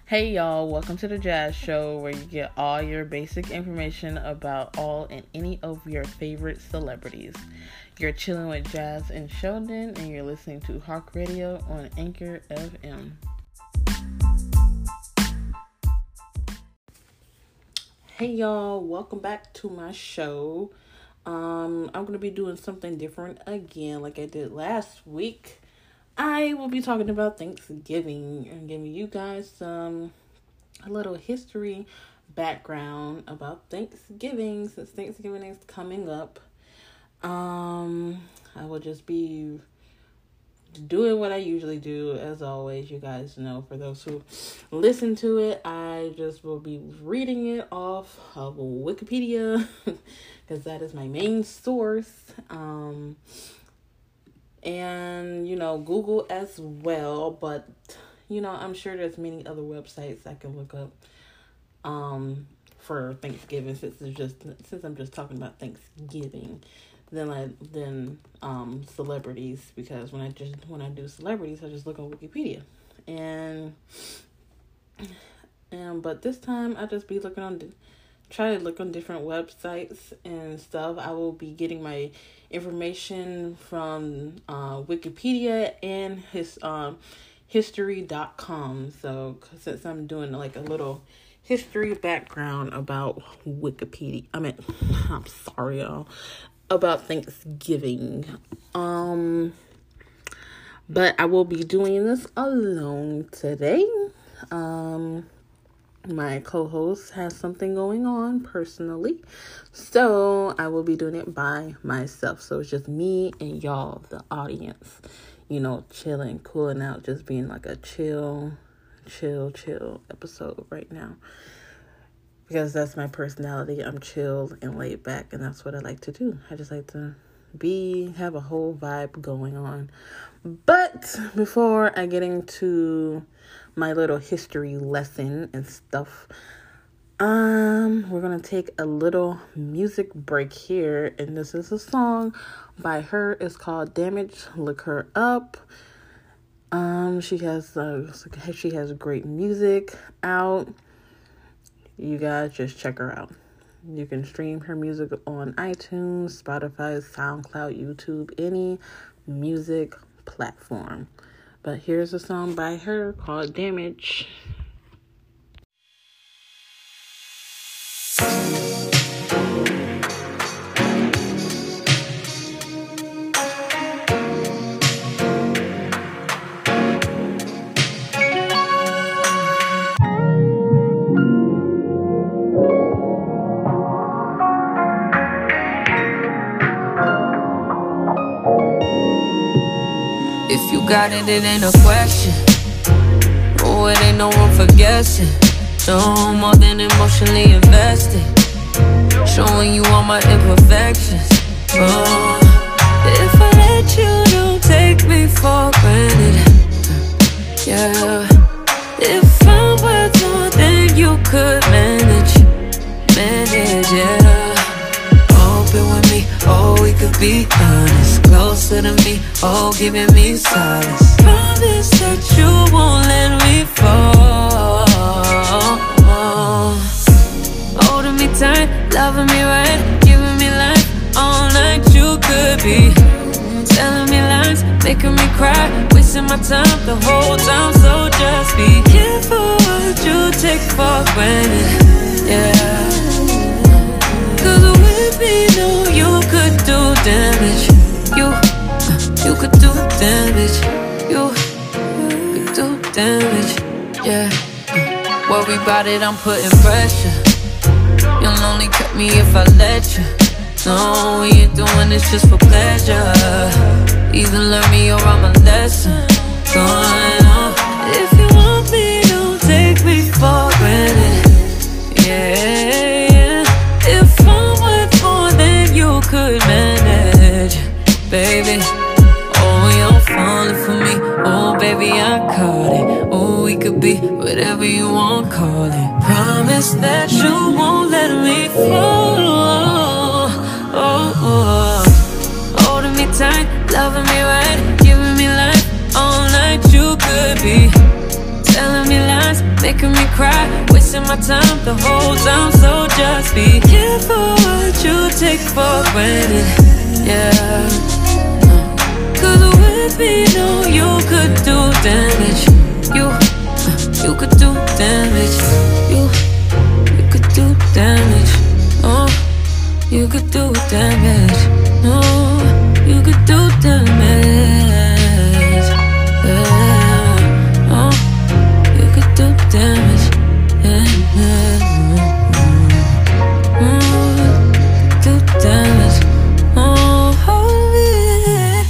Hey y'all, welcome to the Jazz Show where you get all your basic information about all and any of your favorite celebrities. You're chilling with Jazz and Sheldon and you're listening to Hawk Radio on Anchor FM. Hey y'all, welcome back to my show. I'm going to be doing something different again like I did last week. I will be talking about Thanksgiving and giving you guys a little history background about Thanksgiving since Thanksgiving is coming up. I will just be doing what I usually do as always. You guys know, for those who listen to it, I just will be reading it off of Wikipedia because that is my main source. And, Google as well, but, I'm sure there's many other websites I can look up, for Thanksgiving, since I'm just talking about Thanksgiving, than celebrities, because when I do celebrities, I just look on Wikipedia, but this time I just be try to look on different websites and stuff. I will be getting my information from Wikipedia and history.com. So since I'm doing like a little history background about Wikipedia, I'm sorry y'all, about Thanksgiving. But I will be doing this alone today. My co-host has something going on personally, so I will be doing it by myself. So it's just me and y'all, the audience, chilling, cooling out, just being like a chill episode right now. Because that's my personality. I'm chill and laid back, and that's what I like to do. I just like to have a whole vibe going on. But before I get into my little history lesson and stuff, we're gonna take a little music break here, and this is a song by her. It's called Damage. Look her up. She has great music out. You guys just check her out. You can stream her music on iTunes, Spotify, SoundCloud, YouTube, any music platform. But here's a song by her called Damage. If you got it, it ain't a question. Oh, it ain't no room for guessing. No more than emotionally invested. Showing you all my imperfections. Oh, if I let you, don't take me for granted. Yeah, if I'm worth more than you could manage, yeah. Open with me, oh, we could be honest. Closer to me, oh, giving me solace. Promise that you won't let me fall. Holding me tight, loving me right, giving me life. All night you could be telling me lies, making me cry, wasting my time the whole time. So just be careful what you take for granted. Yeah, 'cause with me, no, you could do damage. You could do damage. You could do damage. Yeah. Worry about it, I'm putting pressure. You'll only cut me if I let you. No, we ain't doing this just for pleasure. Either learn me or I'm a lesson. Going on. If you want me, don't take me for granted. Yeah. If I'm worth more than you could manage, baby. Oh, you're falling for me. Oh, baby, I caught it. Oh, we could be whatever you want, call it. Promise that you won't let me fall. Holding me tight, loving me right, giving me life. All night you could be telling me lies, making me my time the whole time. So just be careful what you take for granted. Yeah. Cause with me, no, you could do damage. You could do damage. You could do damage. Oh, you could do damage. No, you could do damage. Yeah. Oh, you could do damage. Yeah. Do damage. Oh, yeah.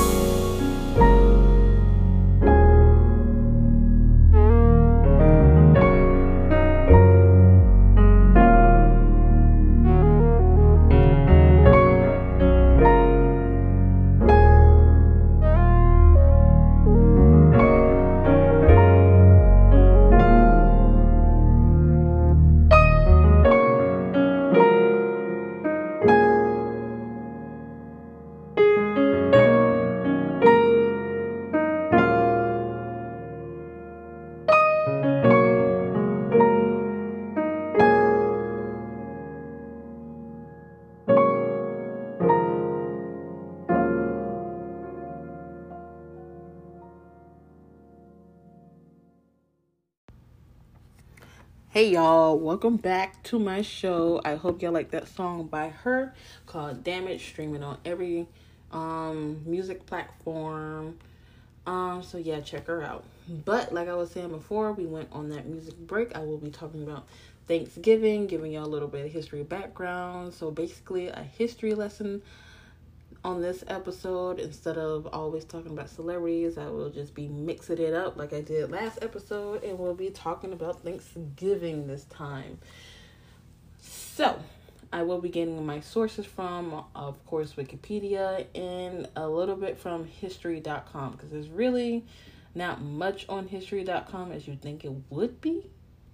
Hey y'all, welcome back to my show. I hope y'all like that song by her called Damage, streaming on every music platform. So yeah, check her out. But like I was saying before, we went on that music break. I will be talking about Thanksgiving, giving y'all a little bit of history background. So basically a history lesson on this episode. Instead of always talking about celebrities, I will just be mixing it up like I did last episode, and we'll be talking about Thanksgiving this time. So I will be getting my sources from, of course, Wikipedia and a little bit from history.com, because there's really not much on history.com as you think it would be.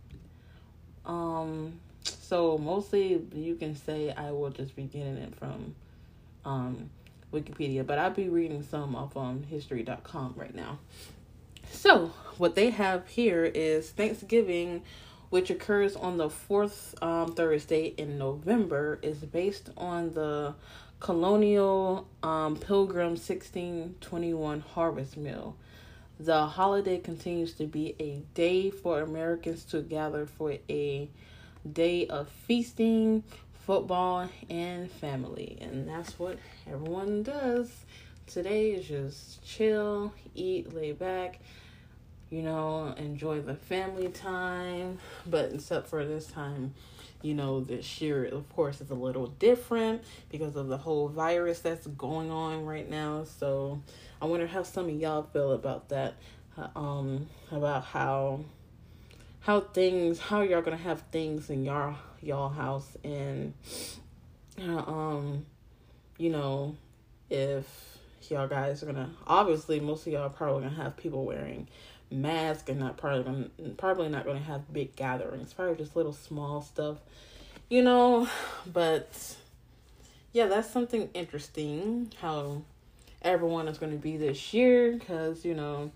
So mostly you can say I will just be getting it from Wikipedia, but I'll be reading some of history.com right now. So what they have here is Thanksgiving, which occurs on the fourth Thursday in November, is based on the colonial Pilgrim 1621 harvest meal. The holiday continues to be a day for Americans to gather for a day of feasting, football, and family. And that's what everyone does. Today is just chill, eat, lay back, enjoy the family time. But except for this time, this year, of course, is a little different because of the whole virus that's going on right now. So I wonder how some of y'all feel about that, about how y'all gonna have things in y'all house, and if y'all guys are gonna, obviously most of y'all are probably gonna have people wearing masks and probably not gonna have big gatherings, probably just little small stuff, but yeah, that's something interesting how everyone is going to be this year, because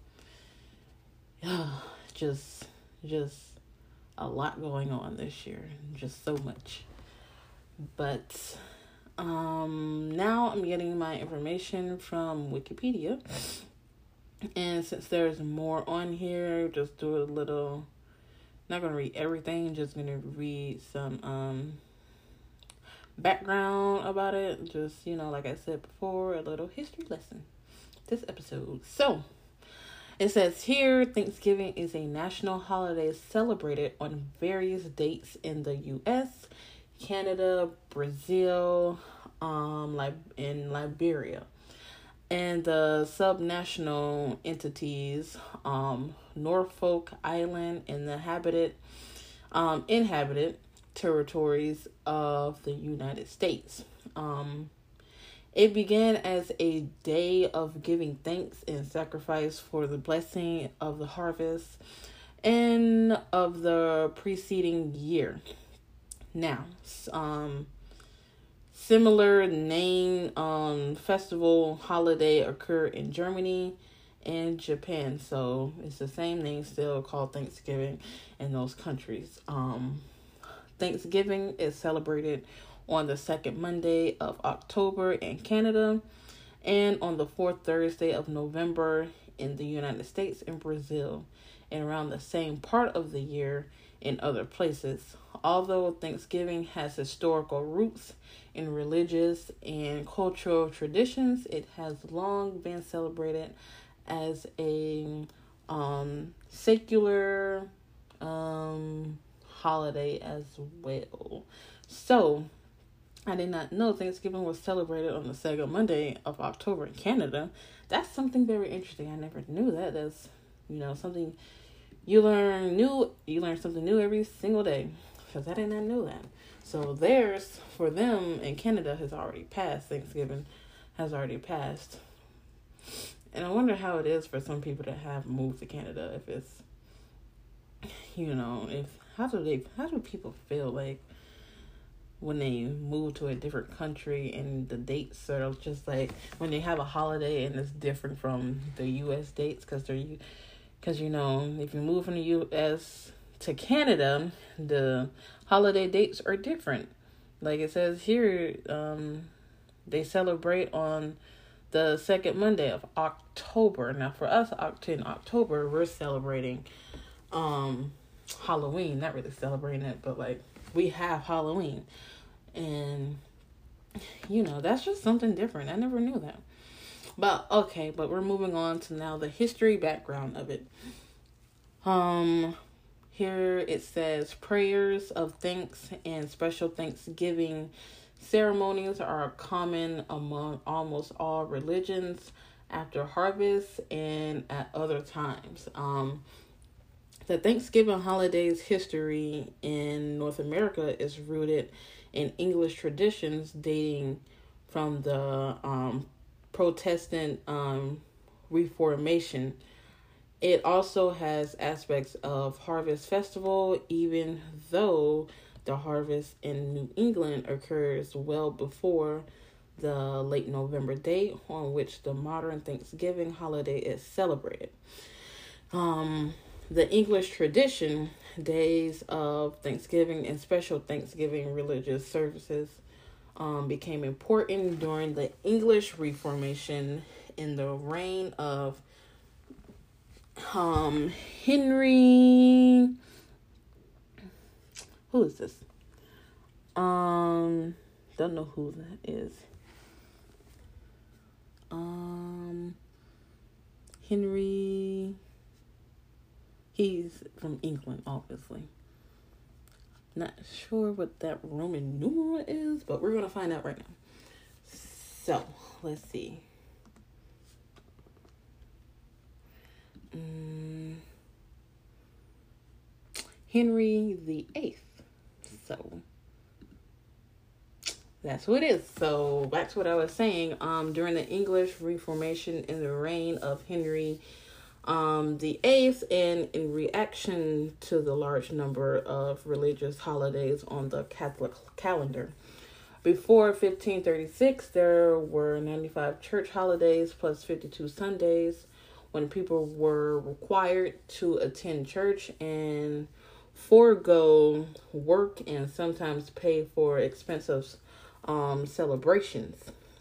just a lot going on this year, just so much. But now I'm getting my information from Wikipedia, and since there's more on here, just do a little, not gonna read everything, just gonna read some background about it, just like I said before, a little history lesson this episode. So it says here, Thanksgiving is a national holiday celebrated on various dates in the U.S., Canada, Brazil, in Liberia, and the subnational entities, Norfolk Island, and the inhabited territories of the United States. It began as a day of giving thanks and sacrifice for the blessing of the harvest and of the preceding year. Now, similar name festival holiday occur in Germany and Japan. So it's the same name still, called Thanksgiving in those countries. Thanksgiving is celebrated on the second Monday of October in Canada and on the fourth Thursday of November in the United States and Brazil, and around the same part of the year in other places. Although Thanksgiving has historical roots in religious and cultural traditions, it has long been celebrated as a secular holiday as well. So I did not know Thanksgiving was celebrated on the second Monday of October in Canada. That's something very interesting. I never knew that. That's, something you learn something new every single day, because I did not know that. So theirs, for them in Canada, has already passed. Thanksgiving has already passed. And I wonder how it is for some people that have moved to Canada. If it's, how do people feel like when they move to a different country and the dates are just like when they have a holiday and it's different from the U.S. dates, because if you move from the U.S. to Canada, the holiday dates are different. Like it says here, they celebrate on the second Monday of October. Now for us, in October, we're celebrating Halloween. Not really celebrating it, but like we have Halloween. And that's just something different. I never knew that. But we're moving on to now the history background of it. Here it says prayers of thanks and special Thanksgiving ceremonies are common among almost all religions after harvest and at other times. The Thanksgiving holiday's history in North America is rooted in English traditions dating from the Protestant Reformation. It also has aspects of Harvest Festival, even though the harvest in New England occurs well before the late November date on which the modern Thanksgiving holiday is celebrated. The English tradition, days of Thanksgiving and special Thanksgiving religious services became important during the English Reformation in the reign of Henry. Who is this? Don't know who that is. Henry. He's from England, obviously. Not sure what that Roman numeral is, but we're going to find out right now. So, let's see. Henry VIII. So, that's who it is. So, back to what I was saying. During the English Reformation in the reign of Henry the 8th, and in reaction to the large number of religious holidays on the Catholic calendar. Before 1536, there were 95 church holidays plus 52 Sundays when people were required to attend church and forego work and sometimes pay for expensive celebrations.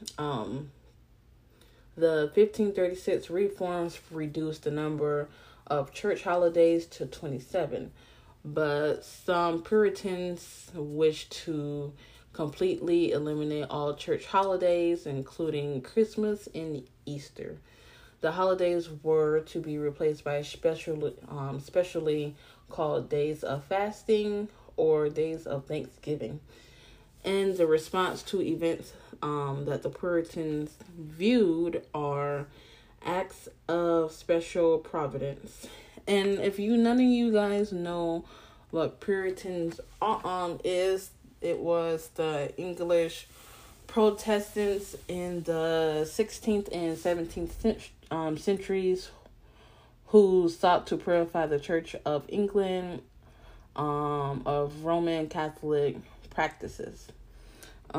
The 1536 reforms reduced the number of church holidays to 27, but some Puritans wished to completely eliminate all church holidays, including Christmas and Easter. The holidays were to be replaced by specially called days of fasting or days of Thanksgiving. And the response to events that the Puritans viewed are acts of special providence. And if none of you guys know what Puritans is, it was the English Protestants in the 16th and 17th centuries who sought to purify the Church of England of Roman Catholic practices.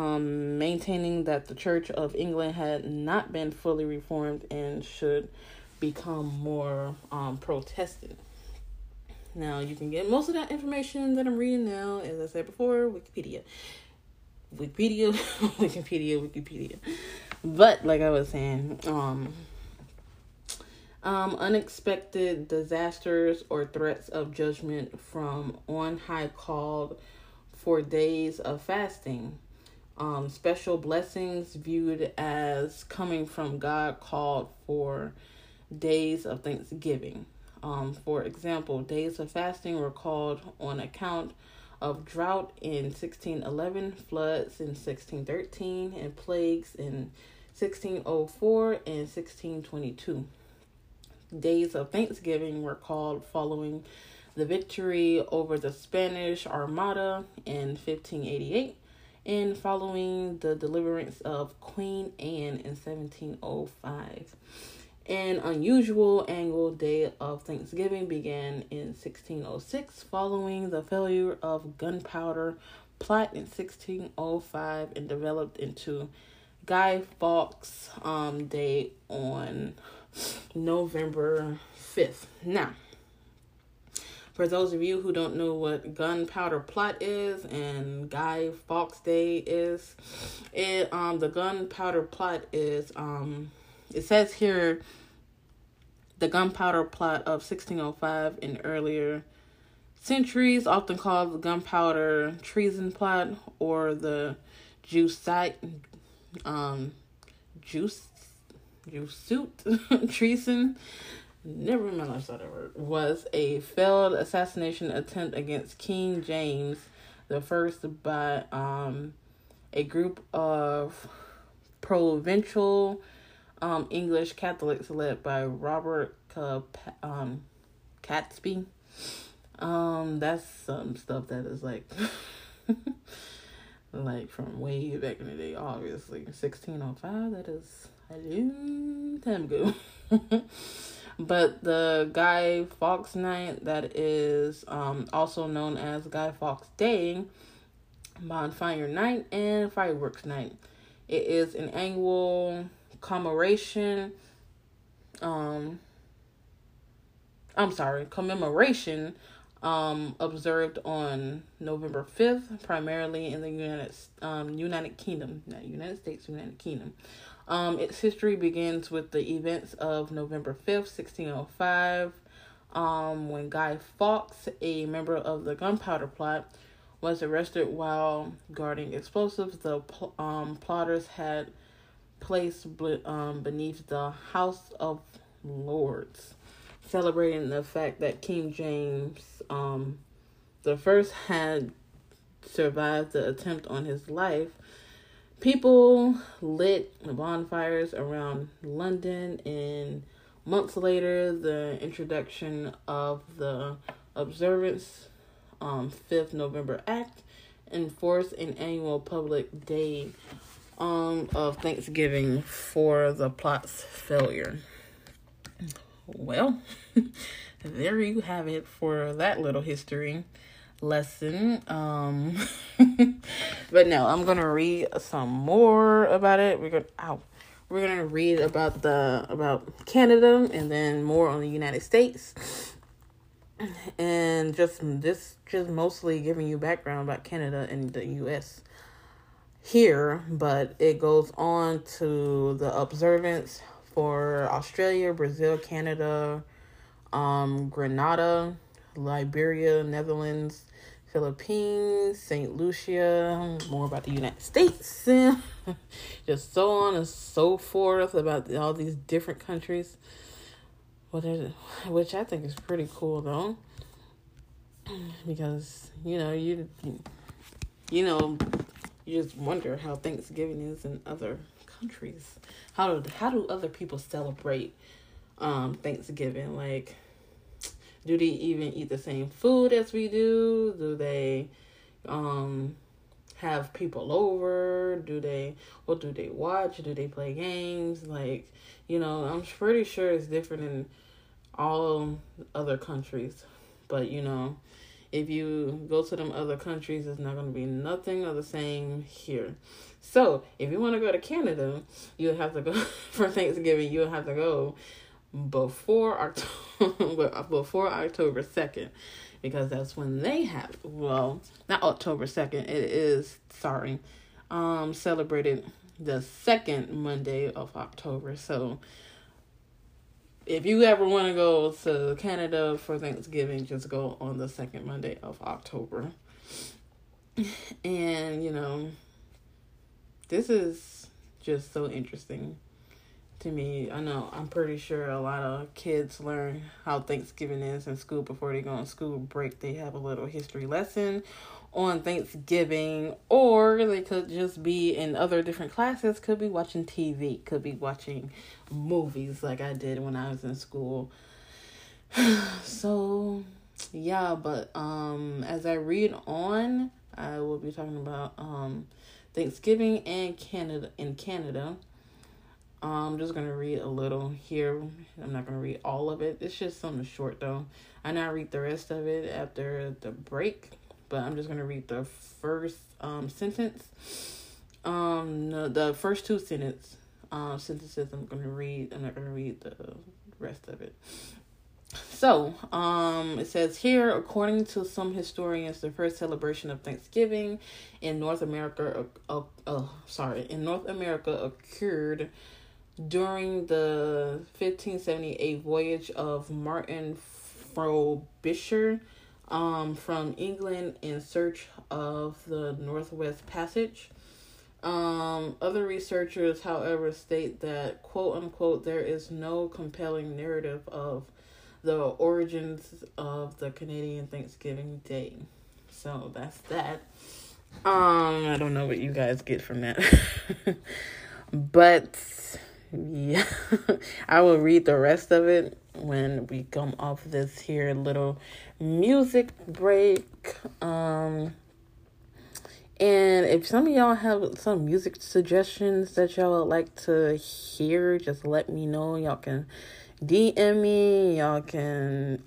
Maintaining that the Church of England had not been fully reformed and should become more Protestant. Now, you can get most of that information that I'm reading now, as I said before, Wikipedia. But, like I was saying, unexpected disasters or threats of judgment from on high called for days of fasting. Special blessings viewed as coming from God called for days of thanksgiving. For example, days of fasting were called on account of drought in 1611, floods in 1613, and plagues in 1604 and 1622. Days of Thanksgiving were called following the victory over the Spanish Armada in 1588 and following the deliverance of Queen Anne in 1705. An unusual annual day of Thanksgiving began in 1606 following the failure of gunpowder plot in 1605 and developed into Guy Fawkes Day on November 5th. Now, for those of you who don't know what gunpowder plot is and Guy Fawkes Day is, the gunpowder plot is it says here the gunpowder plot of 1605 and earlier centuries, often called the gunpowder treason plot or the Jusute treason. Never in my life saw that word. Was a failed assassination attempt against King James the First by a group of provincial English Catholics led by Robert Catesby. That's some stuff that is like like from way back in the day, obviously. 1605, that is a long time ago. But the Guy Fawkes Night, that is also known as Guy Fawkes Day, Bonfire Night, and Fireworks Night. It is an annual commemoration observed on November 5th, primarily in the United Kingdom, not United States, United Kingdom. Its history begins with the events of November 5th, 1605, when Guy Fawkes, a member of the gunpowder plot, was arrested while guarding explosives the plotters had placed beneath the House of Lords, celebrating the fact that King James the First had survived the attempt on his life. People lit bonfires around London, and months later, the introduction of the Observance 5th November Act enforced an annual public day of Thanksgiving for the plot's failure. Well, there you have it for that little history lesson. But no, I'm gonna read some more about it. We're gonna read about Canada and then more on the United States, and just mostly giving you background about Canada and the U.S. here. But it goes on to the observance for Australia, Brazil, Canada, Grenada, Liberia, Netherlands, Philippines, St. Lucia, more about the United States, just so on and so forth about all these different countries, which I think is pretty cool though, because you just wonder how Thanksgiving is in other countries. How do other people celebrate Thanksgiving? Like, do they even eat the same food as we do? Do they have people over? What do they watch? Do they play games? Like, I'm pretty sure it's different in all other countries. But, if you go to them other countries, it's not going to be nothing of the same here. So, if you want to go to Canada, you'll have to go for Thanksgiving. You'll have to go before October 2nd, because that's when they have, well, not October 2nd, it is, celebrated the second Monday of October. So if you ever want to go to Canada for Thanksgiving, just go on the second Monday of October. And, you know, this is just so interesting to me. I know, I'm pretty sure a lot of kids learn how Thanksgiving is in school before they go on school break. They have a little history lesson on Thanksgiving, or they could just be in other different classes, could be watching TV, could be watching movies like I did when I was in school. So, yeah, but as I read on, I will be talking about Thanksgiving and Canada. I'm just going to read a little here. I'm not going to read all of it. It's just something short, though. I now read the rest of it after the break, but I'm just going to read the first sentence. No, the first two sentences I'm going to read. I'm not going to read the rest of it. So, it says here, according to some historians, the first celebration of Thanksgiving in North America occurred during the 1578 voyage of Martin Frobisher from England in search of the Northwest Passage. Other researchers, however, state that, quote unquote, there is no compelling narrative of the origins of the Canadian Thanksgiving Day. So that's that. I don't know what you guys get from that. But yeah, I will read the rest of it when we come off this here little music break. And if some of y'all have some music suggestions that y'all would like to hear, just let me know. Y'all can DM me. Y'all can,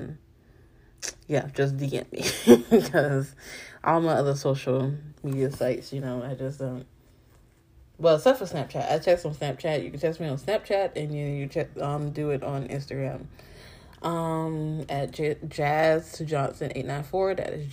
just DM me. Because all my other social media sites, you know, I just don't. Well, except for Snapchat. I text on Snapchat. You can text me on Snapchat, and you do it on Instagram. At Jazz Johnson 894. That is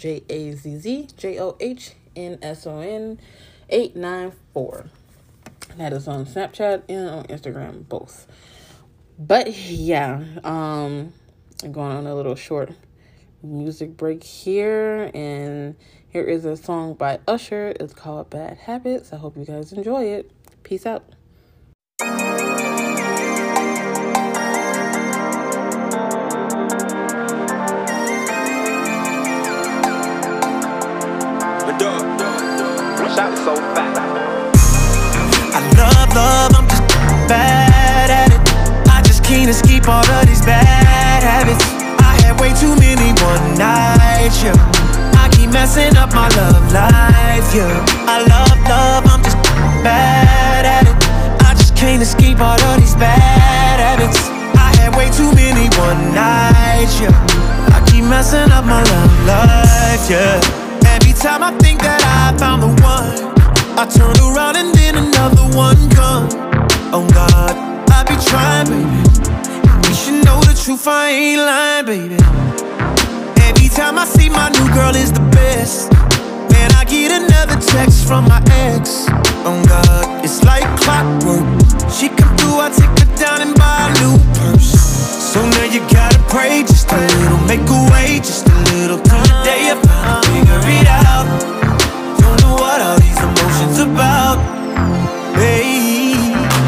JAZZJOHNSON 894. That is on Snapchat and on Instagram, both. But yeah, I'm going on a little short music break here, and here is a song by Usher. It's called Bad Habits. I hope you guys enjoy it. Peace out. So fat. I love, I'm just bad at it. I just can't escape all of these bad habits. I had way too many one nights, yeah. I keep messing up my love life, yeah. I love, I'm just bad at it. I just can't escape all of these bad habits. I had way too many one nights, yeah. I keep messing up my love life, yeah. Every time I think that I found the one, I turn around and then another one come. Oh God, I be trying, baby. You should know the truth, I ain't lying, baby. Every time I see my new girl is the best, man, I get another text from my ex. Oh God, it's like clockwork. She come through, I take her down and buy a new purse. So now you gotta pray just a little, make a way just a little, till the day you finally figure it out. Don't know what all these emotions about, baby.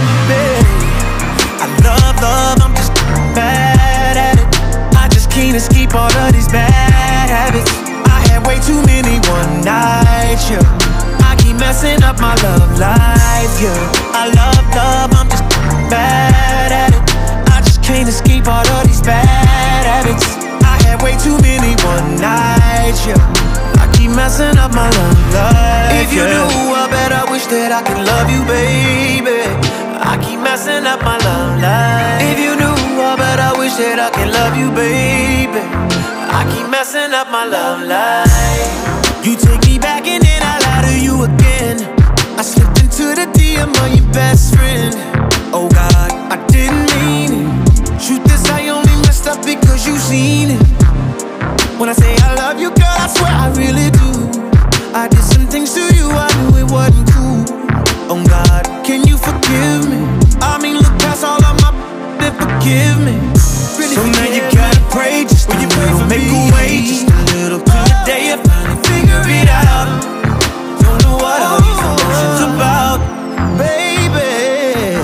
I love, I'm just bad at it. I just can't escape all of these bad habits. I had way too many one nights, yeah. I keep messing up my love life, yeah. I love, I'm just bad at it. I just can't escape all of these bad habits. I had way too many one nights, yeah. I keep messing up my love life. If you knew, I bet I wish that I could love you, baby. I keep messing up my love life. If you knew, I bet I wish that I could love you, baby. I keep messing up my love life. You take me back and then I lie to you again. I slipped into the DM of your best friend. Oh God, I didn't mean it. forgive me. So now you gotta pray just a little, make a way just a little till the day you finally figure it out. Don't know what all these emotions about, baby.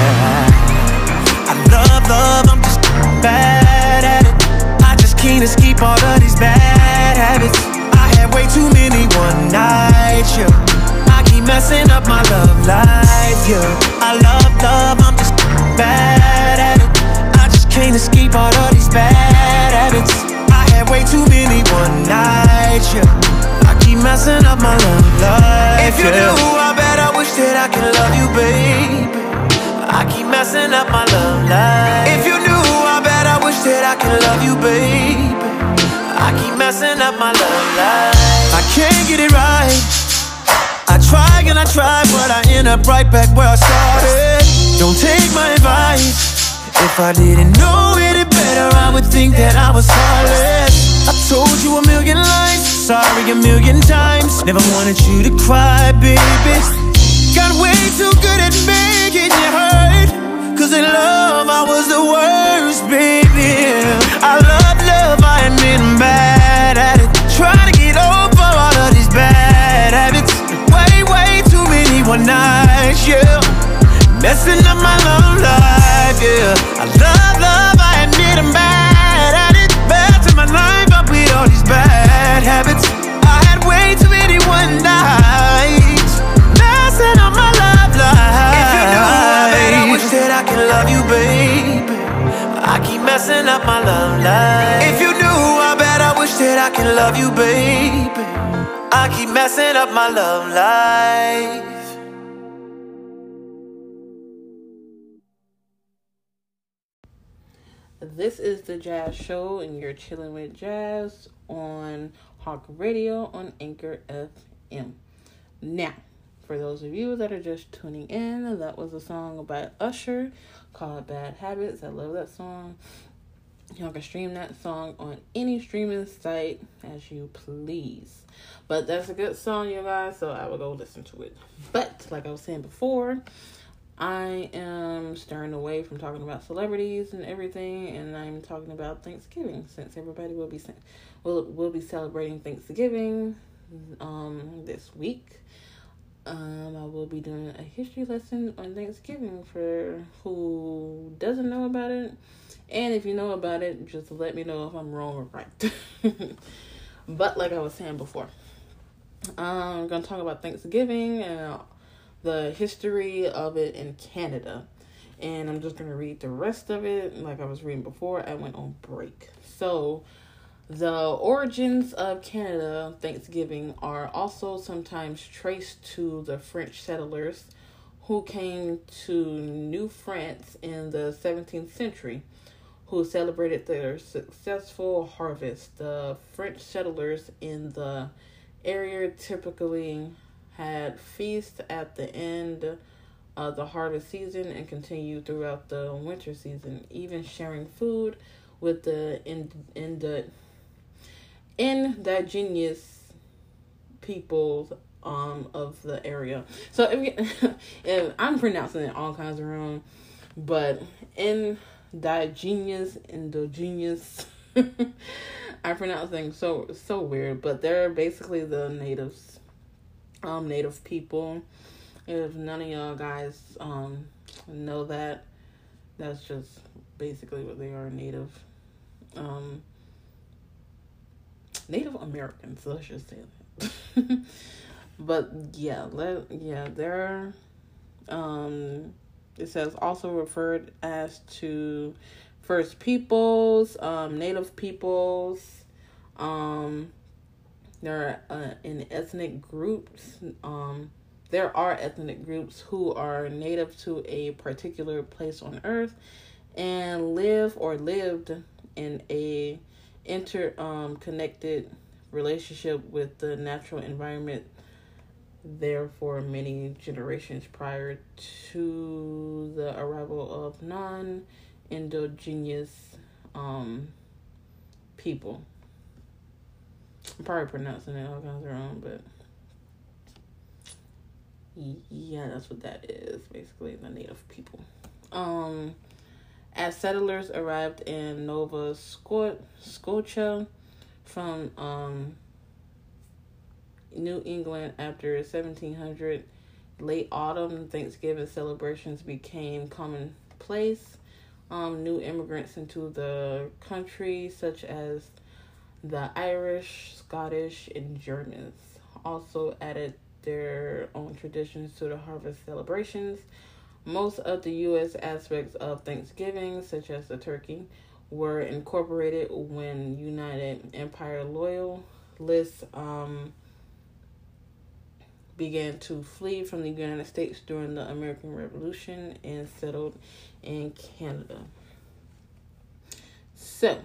I love, I'm just bad at it. I just can't escape all of these bad habits. I had way too many one nights, yeah. I keep messing up my love life, yeah. I love, I'm just bad at it. I just can't escape all of these bad habits. I had way too many one nights, yeah. I keep messing up my love life, if you knew, I bet I wish that I could love you, baby. I keep messing up my love life. If you knew, I bet I wish that I could love you, baby. I keep messing up my love life. I can't get it right. I try and I try, but I end up right back where I started. Don't take my advice. If I didn't know any better, I would think that I was heartless. I told you a million lies, sorry a million times. Never wanted you to cry, baby. Got way too good at making you hurt, 'cause in love I was the worst, baby. I love, I admit I'm bad at it. Trying to get over all of these bad habits. Way too many one nights, yeah. Messing up my love life, yeah. I love, I admit I'm bad at it. Bad to my life, I with all these bad habits. I had way too many one nights. Messing up my love life. If you knew, I bet I wish that I could love you, baby. I keep messing up my love life. If you knew, I bet I wish that I could love you, baby. I keep messing up my love life. This is the Jazz Show, and you're chilling with Jazz on Hawk Radio on Anchor FM. Now, for those of you that are just tuning in, that was a song by Usher called Bad Habits. I love that song. Y'all can stream that song on any streaming site as you please. But that's a good song, you guys, so I will go listen to it. But, like I was saying before, I am steering away from talking about celebrities and everything, and I'm talking about Thanksgiving, since everybody will be celebrating Thanksgiving this week. I will be doing a history lesson on Thanksgiving for who doesn't know about it. And if you know about it, just let me know if I'm wrong or right. But like I was saying before, I'm going to talk about Thanksgiving and the history of it in Canada. And I'm just going to read the rest of it like I was reading before I went on break. So, the origins of Canada Thanksgiving are also sometimes traced to the French settlers who came to New France in the 17th century, who celebrated their successful harvest. The French settlers in the area typically had feasts at the end of the harvest season and continued throughout the winter season, even sharing food with the indigenous peoples of the area. So if I'm pronouncing it all kinds of wrong, but indigenous I pronounce things so weird, but they're basically the native people. If none of y'all guys know that, that's just basically what they are. Native Americans, let's just say that. But they're it says also referred as to First Peoples, Native Peoples. There are in ethnic groups. There are ethnic groups who are native to a particular place on Earth and lived in a interconnected relationship with the natural environment there for many generations prior to the arrival of non-indigenous people. I'm probably pronouncing it all kinds of wrong, but yeah, that's what that is, basically, the native people. As settlers arrived in Nova Scotia from New England after 1700, late autumn Thanksgiving celebrations became commonplace. New immigrants into the country, such as the Irish, Scottish, and Germans, also added their own traditions to the harvest celebrations. Most of the U.S. aspects of Thanksgiving, such as the turkey, were incorporated when United Empire Loyalists began to flee from the United States during the American Revolution and settled in Canada. So,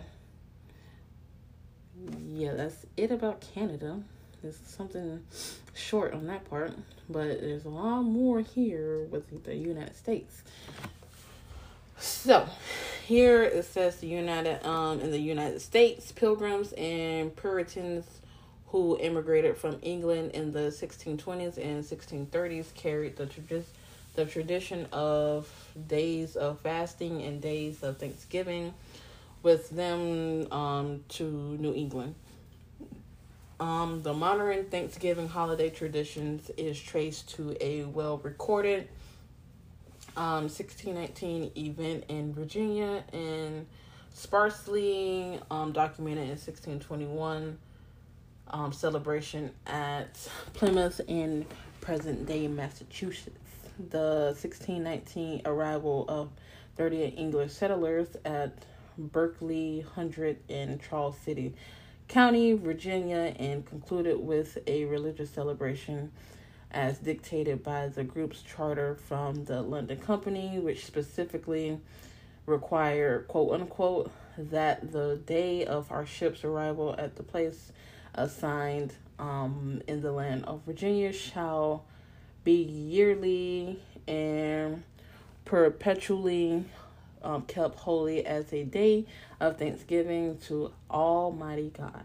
yeah, that's it about Canada. There's something short on that part, but there's a lot more here with the United States. So, here it says in the United States, Pilgrims and Puritans who immigrated from England in the 1620s and 1630s carried the tradition of days of fasting and days of Thanksgiving with them to New England. The modern Thanksgiving holiday traditions is traced to a well-recorded 1619 event in Virginia and sparsely documented in 1621 celebration at Plymouth in present-day Massachusetts. The 1619 arrival of 38 English settlers at Berkeley Hundred in Charles City County, Virginia, and concluded with a religious celebration as dictated by the group's charter from the London Company, which specifically required, quote unquote, that the day of our ship's arrival at the place assigned in the land of Virginia shall be yearly and perpetually kept holy as a day of thanksgiving to Almighty God.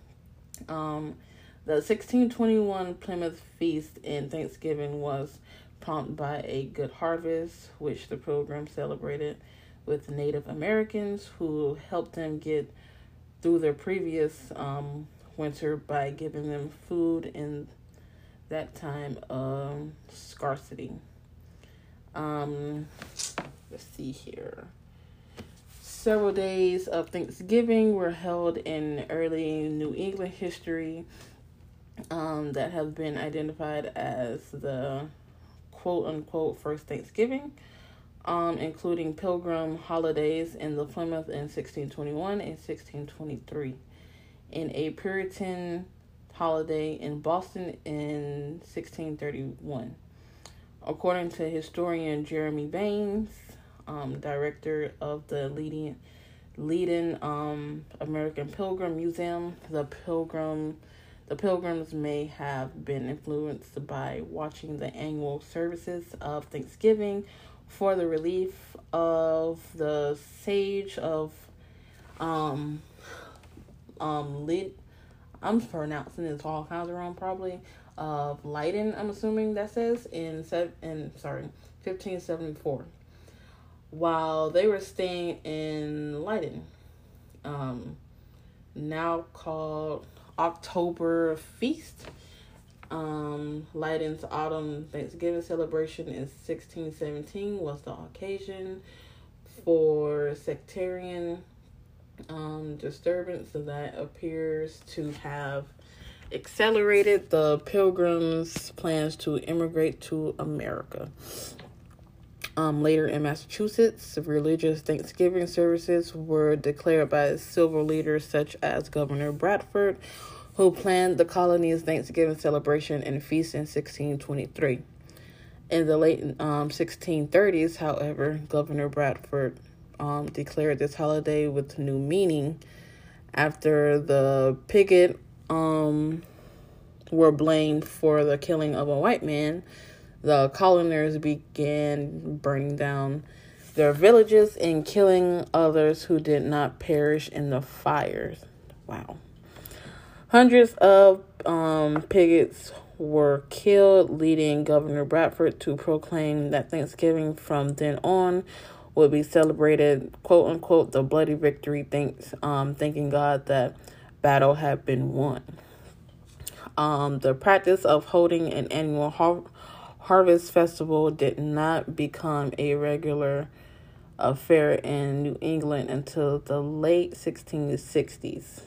The 1621 Plymouth Feast and Thanksgiving was prompted by a good harvest, which the Pilgrims celebrated with Native Americans who helped them get through their previous winter by giving them food in that time of scarcity. Let's see here. Several days of Thanksgiving were held in early New England history that have been identified as the quote-unquote first Thanksgiving, including Pilgrim holidays in the Plymouth in 1621 and 1623, and a Puritan holiday in Boston in 1631. According to historian Jeremy Baines, director of the leading American Pilgrim Museum, the Pilgrims may have been influenced by watching the annual services of Thanksgiving for the relief of the siege of I'm pronouncing this all kinds of wrong probably, of Leiden, I'm assuming that says, in 1574. While they were staying in Leiden, now called October Feast. Leiden's autumn Thanksgiving celebration in 1617 was the occasion for sectarian disturbance that appears to have accelerated the Pilgrims' plans to immigrate to America. Later in Massachusetts, religious Thanksgiving services were declared by civil leaders such as Governor Bradford, who planned the colony's Thanksgiving celebration and feast in 1623. In the late 1630s, however, Governor Bradford declared this holiday with new meaning after the Pigot were blamed for the killing of a white man. The colonists began burning down their villages and killing others who did not perish in the fires. Wow. Hundreds of Pigots were killed, leading Governor Bradford to proclaim that Thanksgiving from then on would be celebrated, quote unquote, the bloody victory, thanking God that battle had been won. The practice of holding an annual harvest festival did not become a regular affair in New England until the late 1660s.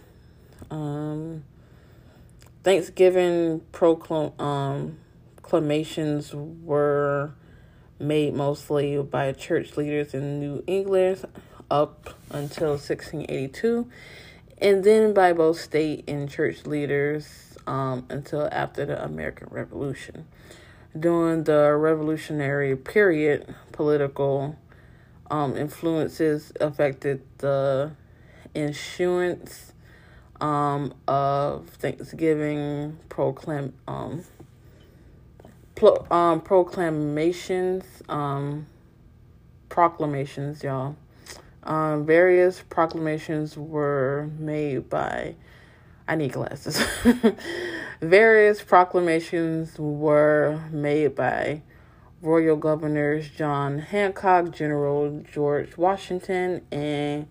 Thanksgiving proclamations were made mostly by church leaders in New England up until 1682, and then by both state and church leaders until after the American Revolution. During the Revolutionary period, political influences affected the issuance of Thanksgiving proclamations, y'all. Various proclamations were made by, I need glasses. Various proclamations were made by royal governors John Hancock, General George Washington, and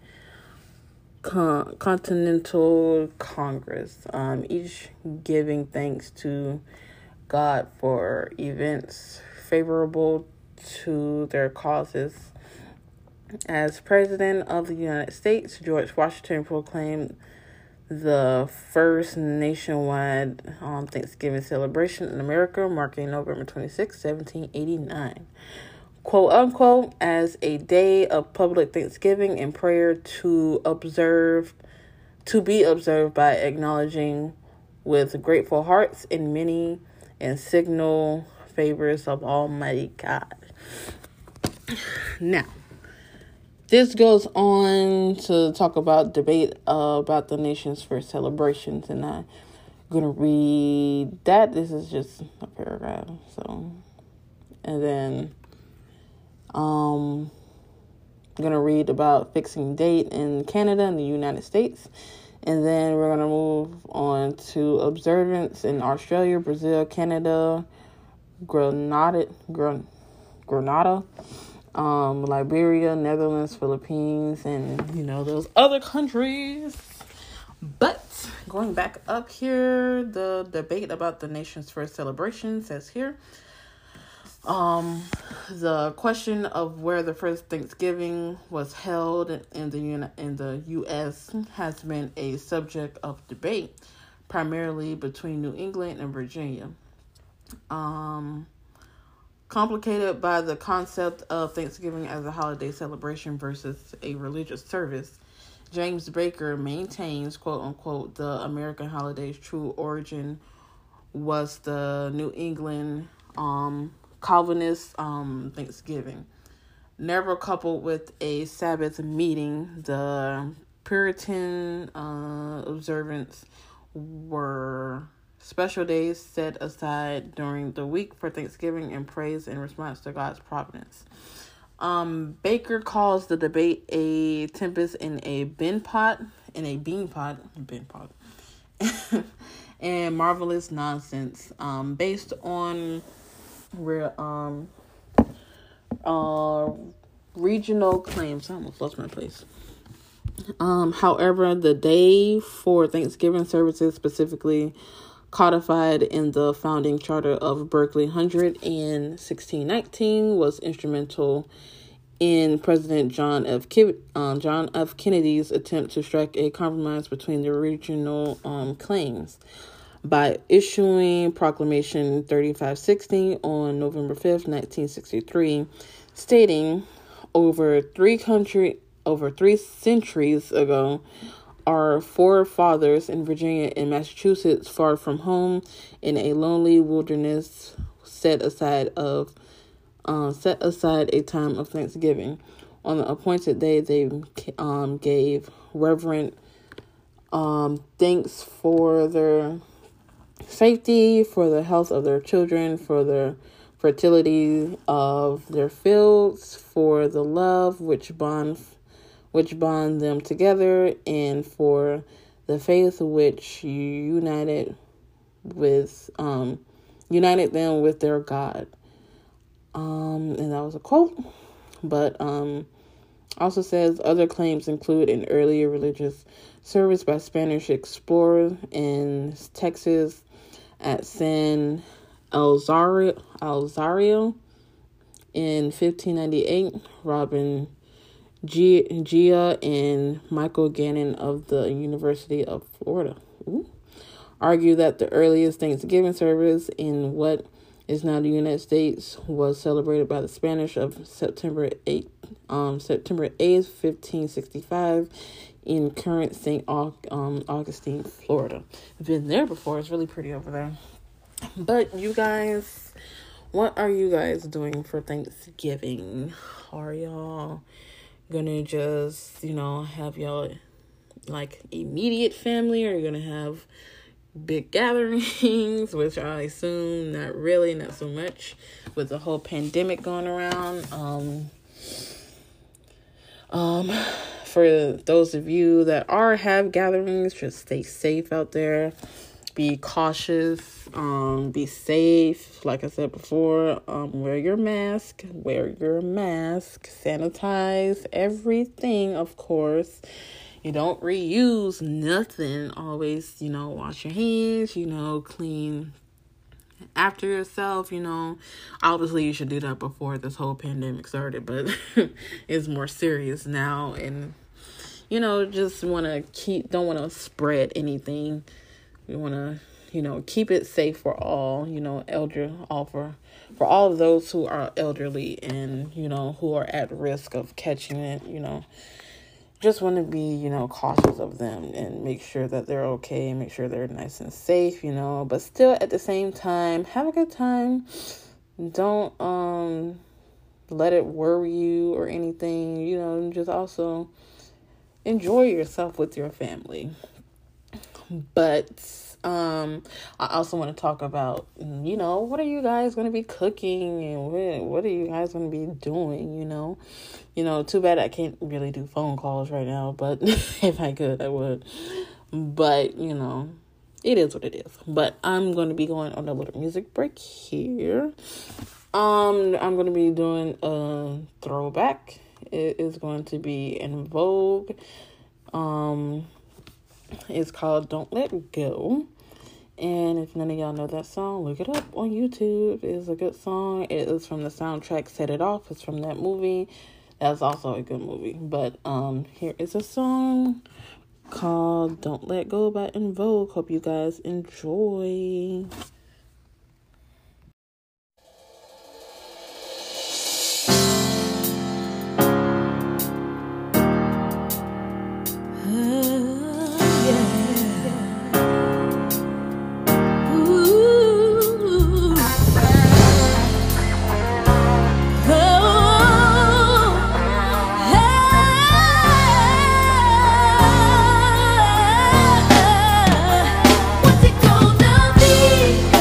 Continental Congress, each giving thanks to God for events favorable to their causes. As President of the United States, George Washington proclaimed the first nationwide Thanksgiving celebration in America, marking November 26, 1789. Quote unquote, as a day of public thanksgiving and prayer to be observed by acknowledging with grateful hearts and many and signal favors of Almighty God. Now, this goes on to talk about debate about the nation's first celebrations, and I'm going to read that. This is just a paragraph. So, and then I'm going to read about fixing date in Canada and the United States. And then we're going to move on to observance in Australia, Brazil, Canada, Grenada, Liberia, Netherlands, Philippines, and, those other countries. But going back up here, the debate about the nation's first celebration says here, the question of where the first Thanksgiving was held in the U.S. has been a subject of debate, primarily between New England and Virginia. Complicated by the concept of Thanksgiving as a holiday celebration versus a religious service, James Baker maintains, quote unquote, the American holiday's true origin was the New England Calvinist Thanksgiving. Never coupled with a Sabbath meeting, the Puritan observance were special days set aside during the week for Thanksgiving and praise in response to God's providence. Baker calls the debate a tempest in a bean pot, and marvelous nonsense, based on regional claims. I almost lost my place. However, the day for Thanksgiving services, specifically codified in the founding charter of Berkeley 100 in 1619, was instrumental in President John F. Kennedy's attempt to strike a compromise between the regional claims by issuing Proclamation 3560 on November 5th, 1963, stating, over three centuries ago, our forefathers in Virginia and Massachusetts, far from home in a lonely wilderness, set aside a time of Thanksgiving. On the appointed day, they gave reverent thanks for their safety, for the health of their children, for the fertility of their fields, for the love which bond them together, and for the faith which united them with their God. And that was a quote. But Also says other claims include an earlier religious service by Spanish explorer in Texas at San Alzario in 1598. Robin Gia and Michael Gannon of the University of Florida argue that the earliest Thanksgiving service in what is now the United States was celebrated by the Spanish of September 8th, 1565 in current St. Augustine, Florida. I've been there before. It's really pretty over there. But you guys, what are you guys doing for Thanksgiving? Are y'all gonna just, have y'all like immediate family, or are you gonna have big gatherings, which I assume not really, not so much with the whole pandemic going around? For those of you that have gatherings, just stay safe out there. Be cautious. Be safe. Like I said before, wear your mask. Sanitize everything, of course. You don't reuse nothing. Always, wash your hands, clean after yourself, Obviously, you should do that before this whole pandemic started, but it's more serious now. And, just don't want to spread anything. We want to, keep it safe for all, for all of those who are elderly and, who are at risk of catching it, just want to be, cautious of them and make sure that they're okay, make sure they're nice and safe, but still at the same time, have a good time. Don't let it worry you or anything, just also enjoy yourself with your family. But I also want to talk about, what are you guys going to be cooking and what are you guys going to be doing, too bad I can't really do phone calls right now, but if I could, I would. But, it is what it is. But I'm going to be going on a little music break here. I'm going to be doing a throwback. It is going to be En Vogue. It's called Don't Let Go. And if none of y'all know that song, look it up on YouTube. It's a good song. It is from the soundtrack Set It Off. It's from that movie. That's also a good movie. But here is a song called Don't Let Go by En Vogue. Hope you guys enjoy. What's it gonna be?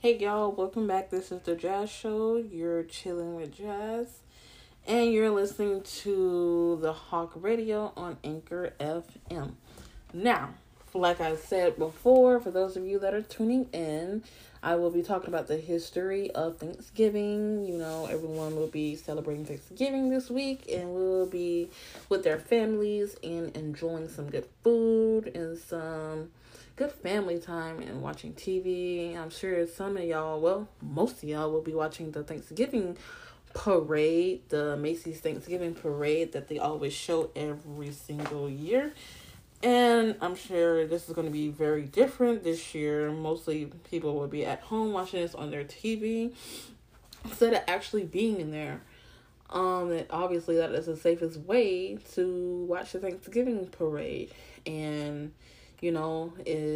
Hey y'all, welcome back. This is the Jazz Show. You're chilling with Jazz. And you're listening to the Hawk Radio on Anchor FM. Now, like I said before, for those of you that are tuning in, I will be talking about the history of Thanksgiving. You know, everyone will be celebrating Thanksgiving this week, and we'll be with their families and enjoying some good food and some good family time and watching TV. I'm sure some of y'all, well, most of y'all will be watching the Thanksgiving parade, the Macy's Thanksgiving parade that they always show every single year. And I'm sure this is going to be very different this year. Mostly people will be at home watching this on their TV instead of actually being in there. And obviously that is the safest way to watch the Thanksgiving parade. And you know,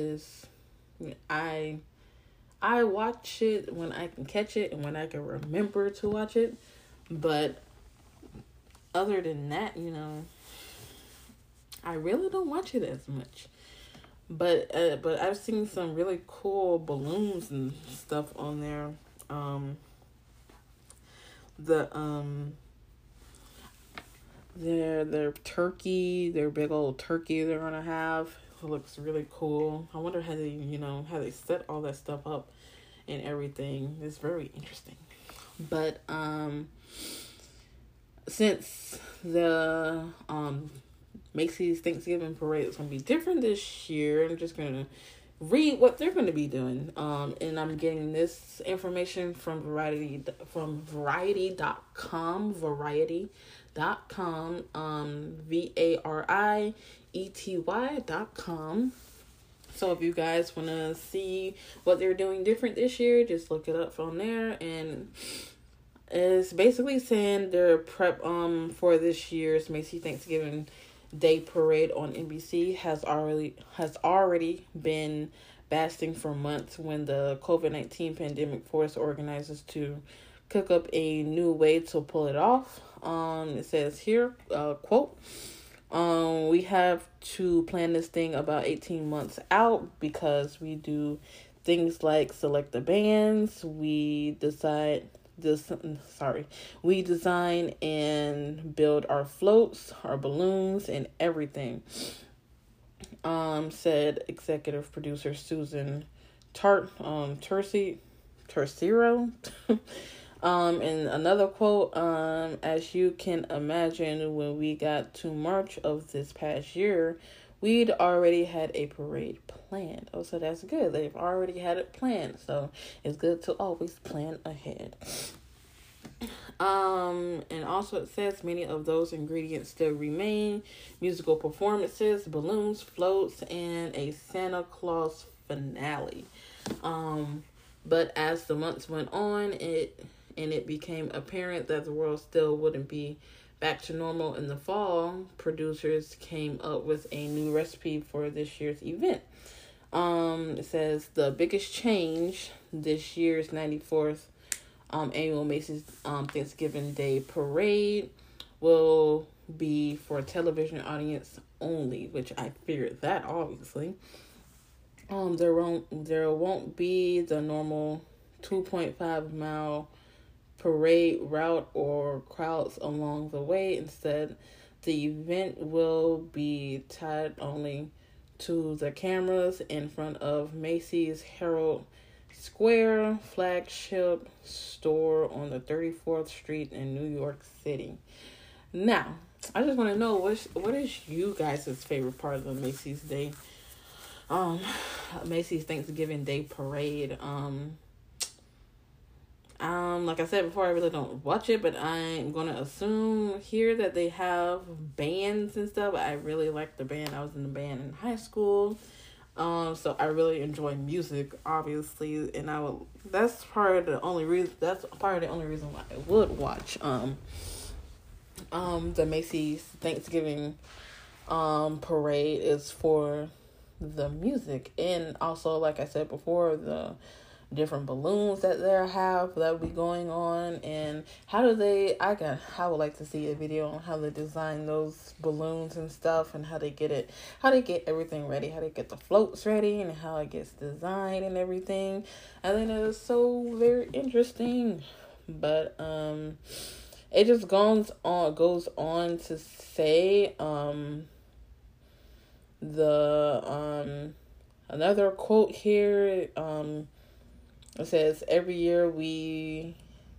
I watch it when I can catch it and when I can remember to watch it. But other than that, you know, I really don't watch it as much. But I've seen some really cool balloons and stuff on there. Their turkey, their big old turkey they're gonna have. It looks really cool. I wonder how they set all that stuff up and everything. It's very interesting. But since the Macy's Thanksgiving parade is gonna be different this year, I'm just gonna read what they're gonna be doing. And I'm getting this information from Variety.com, VARIETY.com. So if you guys want to see what they're doing different this year, just look it up from there. And it's basically saying their prep for this year's Macy's Thanksgiving Day Parade on NBC has already been basting for months when the COVID-19 pandemic forced organizers to cook up a new way to pull it off. It says here, quote, we have to plan this thing about 18 months out because we do things like select the bands, we design and build our floats, our balloons, and everything. Said executive producer Susan Tercero. And another quote, as you can imagine, when we got to March of this past year, we'd already had a parade planned. Oh, so that's good. They've already had it planned. So it's good to always plan ahead. And also it says many of those ingredients still remain: musical performances, balloons, floats, and a Santa Claus finale. But as the months went on, it became apparent that the world still wouldn't be back to normal in the fall. Producers came up with a new recipe for this year's event. It says the biggest change this year's 94th annual Macy's Thanksgiving Day Parade will be for a television audience only, which I figured that obviously. There won't be the normal 2.5 mile parade route or crowds along the way. Instead, the event will be tied only to the cameras in front of Macy's Herald Square flagship store on the 34th Street in New York City. Now, I just want to know what is you guys' favorite part of the Macy's Macy's Thanksgiving Day Parade. Like I said before, I really don't watch it, but I'm gonna assume here that they have bands and stuff. I really like the band. I was in the band in high school. So I really enjoy music, obviously, and that's part of the only reason why I would watch the Macy's Thanksgiving parade is for the music. And also, like I said before, the different balloons that they have that will be going on, and I would like to see a video on how they design those balloons and stuff, and how they get everything ready, how they get the floats ready, and how it gets designed and everything. I think it is so very interesting. But it just goes on to say another quote here. It says, every year we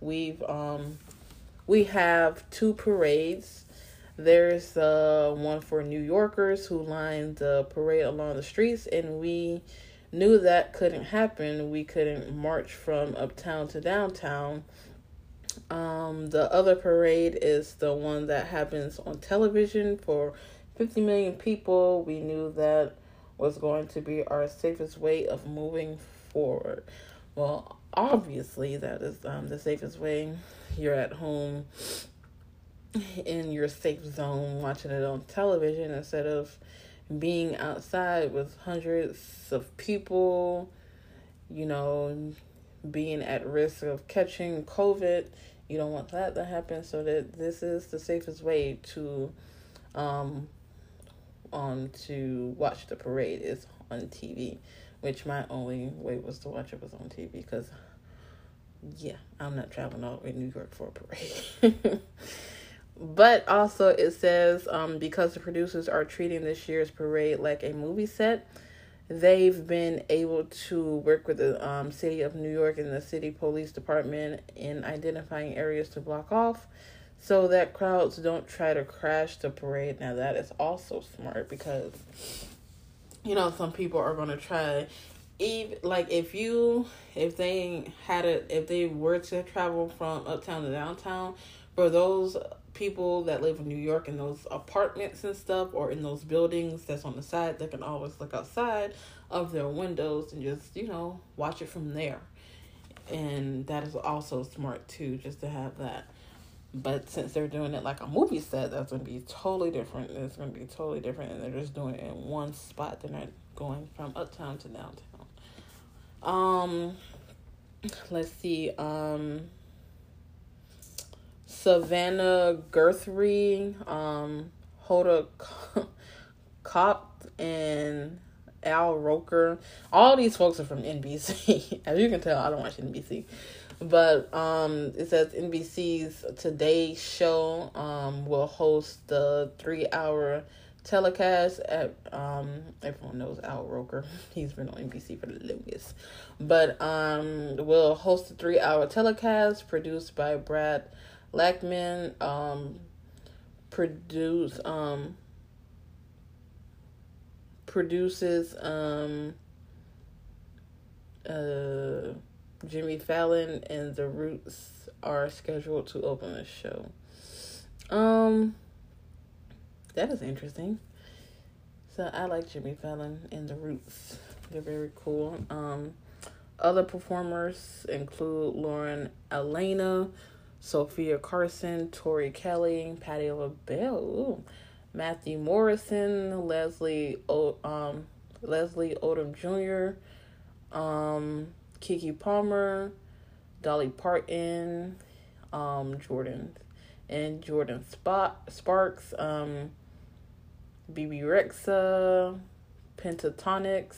have two parades. There's one for New Yorkers who line the parade along the streets, and we knew that couldn't happen. We couldn't march from uptown to downtown. The other parade is the one that happens on television for 50 million people. We knew that was going to be our safest way of moving forward. Well, obviously that is the safest way. You're at home in your safe zone watching it on television instead of being outside with hundreds of people, being at risk of catching COVID. You don't want that to happen, so that this is the safest way to watch the parade is on TV, which my only way was to watch it was on TV, because I'm not traveling all the way to New York for a parade. But also it says because the producers are treating this year's parade like a movie set, they've been able to work with the city of New York and the city police department in identifying areas to block off so that crowds don't try to crash the parade. Now that is also smart, because some people are going to try, if they were to travel from uptown to downtown, for those people that live in New York in those apartments and stuff, or in those buildings that's on the side, they can always look outside of their windows and just watch it from there. And that is also smart too, just to have that. But since they're doing it like a movie set, that's going to be totally different. It's going to be totally different, and they're just doing it in one spot. They're not going from uptown to downtown. Let's see. Savannah Guthrie, Hoda Kotb, and Al Roker. All these folks are from NBC. As you can tell, I don't watch NBC. But it says NBC's Today Show will host the 3-hour telecast at everyone knows Al Roker. He's been on NBC for the longest. But will host the 3-hour telecast produced by Brad Lackman, produces Jimmy Fallon and The Roots are scheduled to open the show. That is interesting. So I like Jimmy Fallon and The Roots. They're very cool. Other performers include Lauren Elena, Sophia Carson, Tori Kelly, Patti LaBelle, Matthew Morrison, Leslie Odom Jr., Keke Palmer, Dolly Parton, Jordan Sparks, BB Rexa, Pentatonix.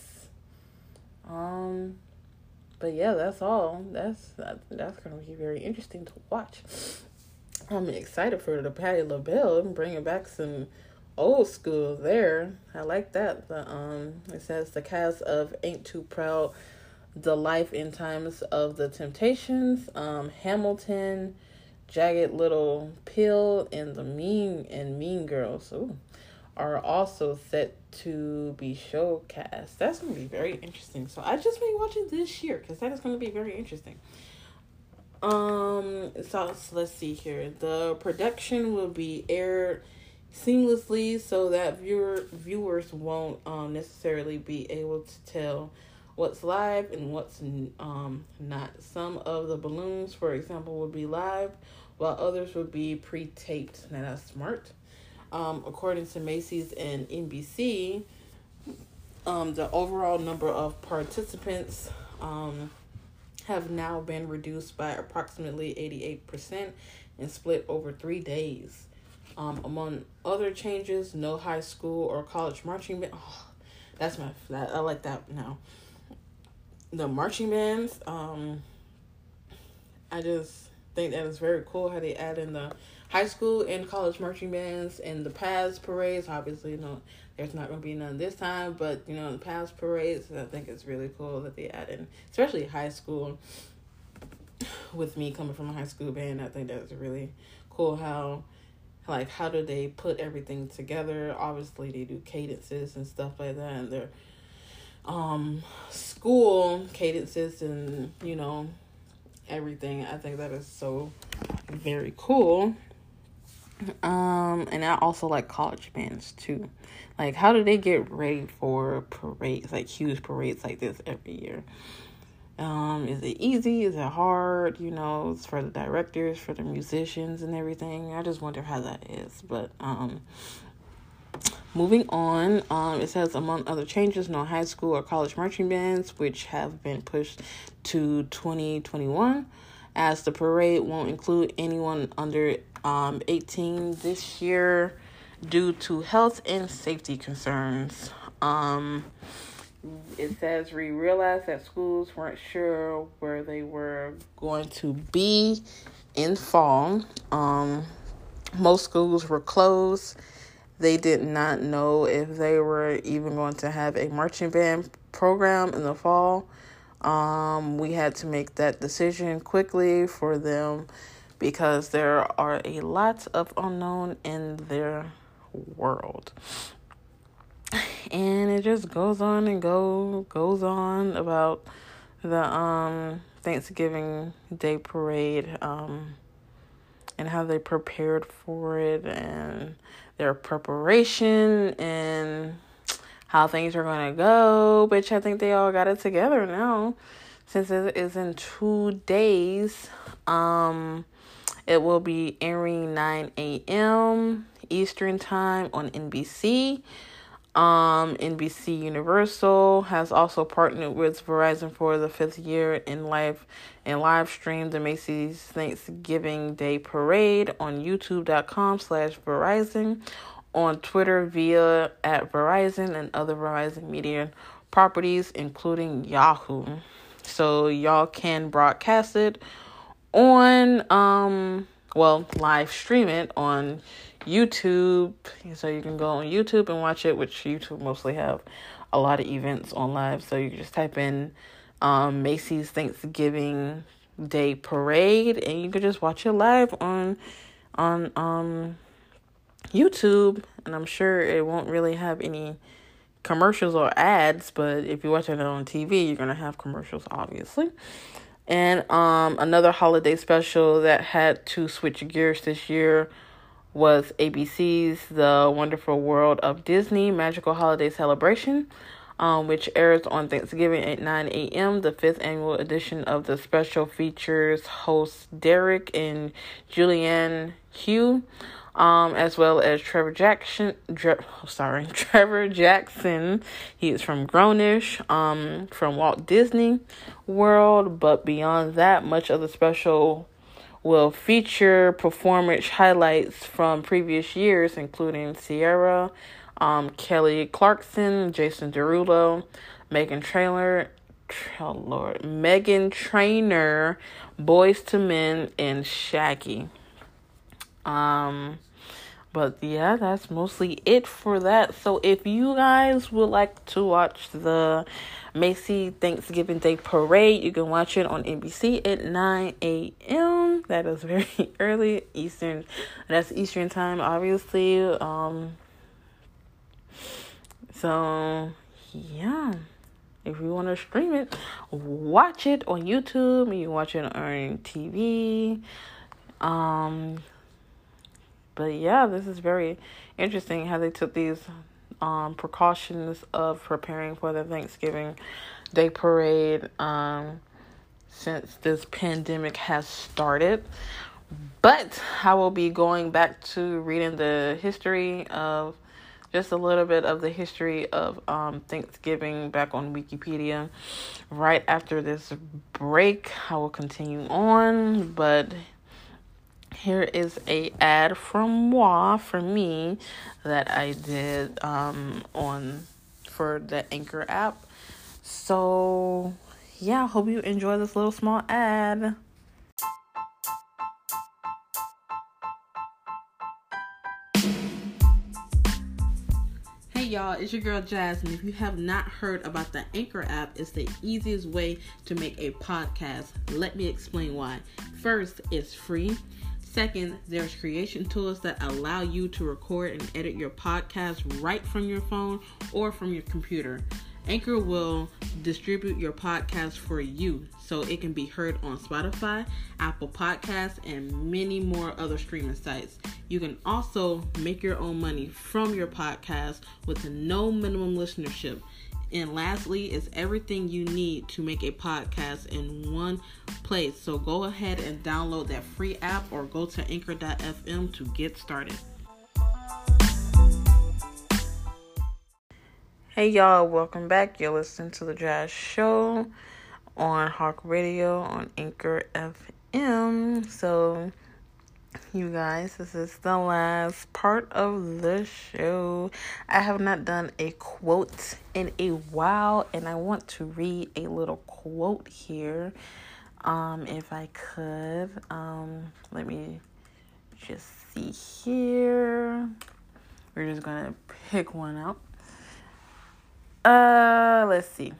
But yeah, that's all. That's gonna be very interesting to watch. I'm excited for the Patti LaBelle and bringing back some old school there. I like that. It says the cast of Ain't Too Proud, The Life and Times of the Temptations, Hamilton, Jagged Little Pill, and Mean Girls are also set to be showcast. That's going to be very interesting. So I just may watch it this year, because that is going to be very interesting. So let's see here. The production will be aired seamlessly so that viewers won't necessarily be able to tell what's live and what's not. Some of the balloons, for example, will be live, while others will be pre-taped. Now that's smart. According to Macy's and NBC, the overall number of participants have now been reduced by approximately 88% and split over 3 days. Among other changes, no high school or college marching band. Oh, I like that now. The marching bands. I just think that is very cool how they add in the high school and college marching bands and the past parades. Obviously, there's not going to be none this time, but the past parades, I think it's really cool that they add in, especially high school. With me coming from a high school band, I think that's really cool how do they put everything together. Obviously, they do cadences and stuff like that, and their school cadences and everything. I think that is so very cool. And I also like college bands too. Like, how do they get ready for parades, like huge parades like this every year? Is it easy? Is it hard? It's for the directors, for the musicians and everything. I just wonder how that is. But moving on, it says among other changes, no high school or college marching bands, which have been pushed to 2021, as the parade won't include anyone under 18 this year due to health and safety concerns. It says we realized that schools weren't sure where they were going to be in fall. Most schools were closed. They did not know if they were even going to have a marching band program in the fall. We had to make that decision quickly for them because there are a lot of unknown in their world. And it just goes on and goes on about the Thanksgiving Day parade and how they prepared for it and their preparation and how things are going to go, which I think they all got it together now since it is in 2 days. It will be airing 9 a.m. Eastern time on NBC. NBC Universal has also partnered with Verizon for the 5th year in live stream the Macy's Thanksgiving Day Parade on youtube.com/Verizon, on Twitter via @Verizon and other Verizon media properties, including Yahoo. So y'all can broadcast it on, live stream it on YouTube, so you can go on YouTube and watch it, which YouTube mostly have a lot of events on live, so you can just type in Macy's Thanksgiving Day Parade and you can just watch it live on YouTube, and I'm sure it won't really have any commercials or ads, but if you're watching it on TV, you're gonna have commercials, obviously. And another holiday special that had to switch gears this year was ABC's The Wonderful World of Disney Magical Holiday Celebration, which airs on Thanksgiving at 9 a.m. The 5th annual edition of the special features hosts Derek and Julianne Hough, as well as Trevor Jackson. He is from Grownish, from Walt Disney World. But beyond that, much of the special will feature performance highlights from previous years, including Sierra, Kelly Clarkson, Jason Derulo, Meghan Trainor, Boyz II Men, and Shaggy. But yeah, that's mostly it for that. So if you guys would like to watch the Macy's Thanksgiving Day Parade, you can watch it on NBC at 9 a.m. That is very early Eastern. That's Eastern time, obviously. So yeah, if you want to stream it, watch it on YouTube. You can watch it on TV. But yeah, this is very interesting how they took these precautions of preparing for the Thanksgiving Day Parade since this pandemic has started. But I will be going back to reading the history of just a little bit of the history of Thanksgiving back on Wikipedia. Right after this break, I will continue on, but here is a ad from me that I did for the Anchor app. So yeah, hope you enjoy this little small ad. Hey y'all, it's your girl Jasmine. If you have not heard about the Anchor app, it's the easiest way to make a podcast. Let me explain why. First, it's free. Second, there's creation tools that allow you to record and edit your podcast right from your phone or from your computer. Anchor will distribute your podcast for you so it can be heard on Spotify, Apple Podcasts, and many more other streaming sites. You can also make your own money from your podcast with no minimum listenership. And lastly, it's everything you need to make a podcast in one place. So go ahead and download that free app or go to anchor.fm to get started. Hey y'all, welcome back. You're listening to The Jazz Show on Hawk Radio on Anchor FM. So you guys, this is the last part of the show. I have not done a quote in a while, and I want to read a little quote here. If I could. Let me just see here. We're just gonna pick one out. Let's see.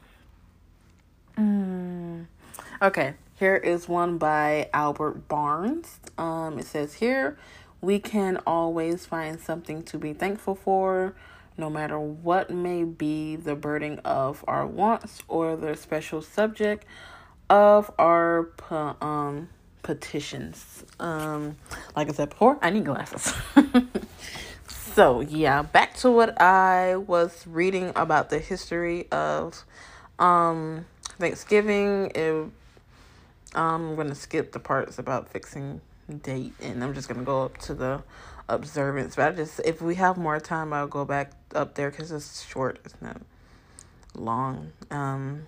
Okay, here is one by Albert Barnes. It says here, we can always find something to be thankful for, no matter what may be the burden of our wants or the special subject of our petitions. Like I said before, I need glasses. So, yeah, back to what I was reading about the history of Thanksgiving. I'm going to skip the parts about fixing date, and I'm just going to go up to the observance. But if we have more time, I'll go back up there because it's short. It's not long. I'm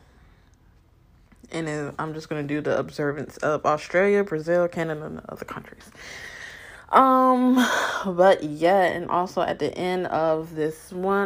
just going to do the observance of Australia, Brazil, Canada, and other countries. But yeah, and also at the end of the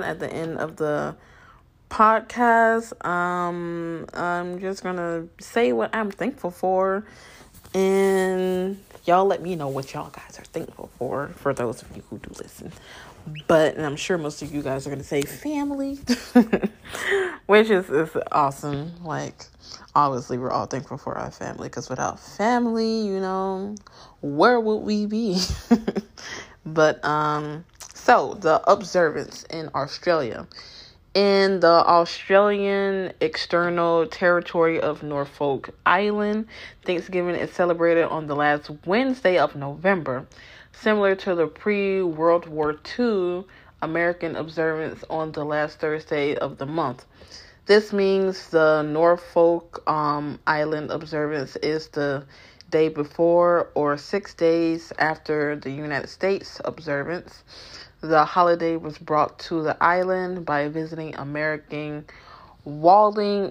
podcast, I'm just gonna say what I'm thankful for, and y'all let me know what y'all guys are thankful for those of you who do listen. And I'm sure most of you guys are gonna say family, which is awesome. Like, obviously we're all thankful for our family, because without family, where would we be? But so the observance in Australia. In the Australian external territory of Norfolk Island, Thanksgiving is celebrated on the last Wednesday of November, similar to the pre-World War II American observance on the last Thursday of the month. This means the Norfolk Island observance is the day before or 6 days after the United States observance. The holiday was brought to the island by visiting American whaling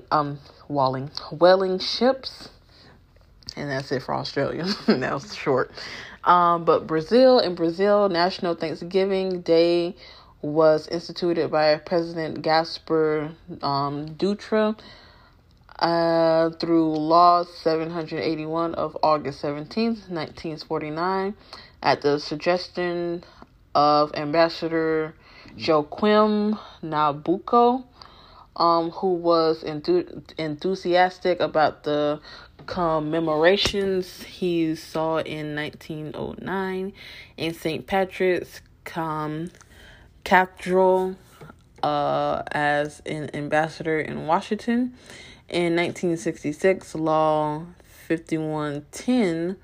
ships. And that's it for Australia. That was short. But Brazil, National Thanksgiving Day was instituted by President Gaspar Dutra through Law 781 of August 17th, 1949, at the suggestion of Ambassador Joaquim Nabuco, who was enthusiastic about the commemorations he saw in 1909 in St. Patrick's Cathedral as an ambassador in Washington. In 1966, Law 5110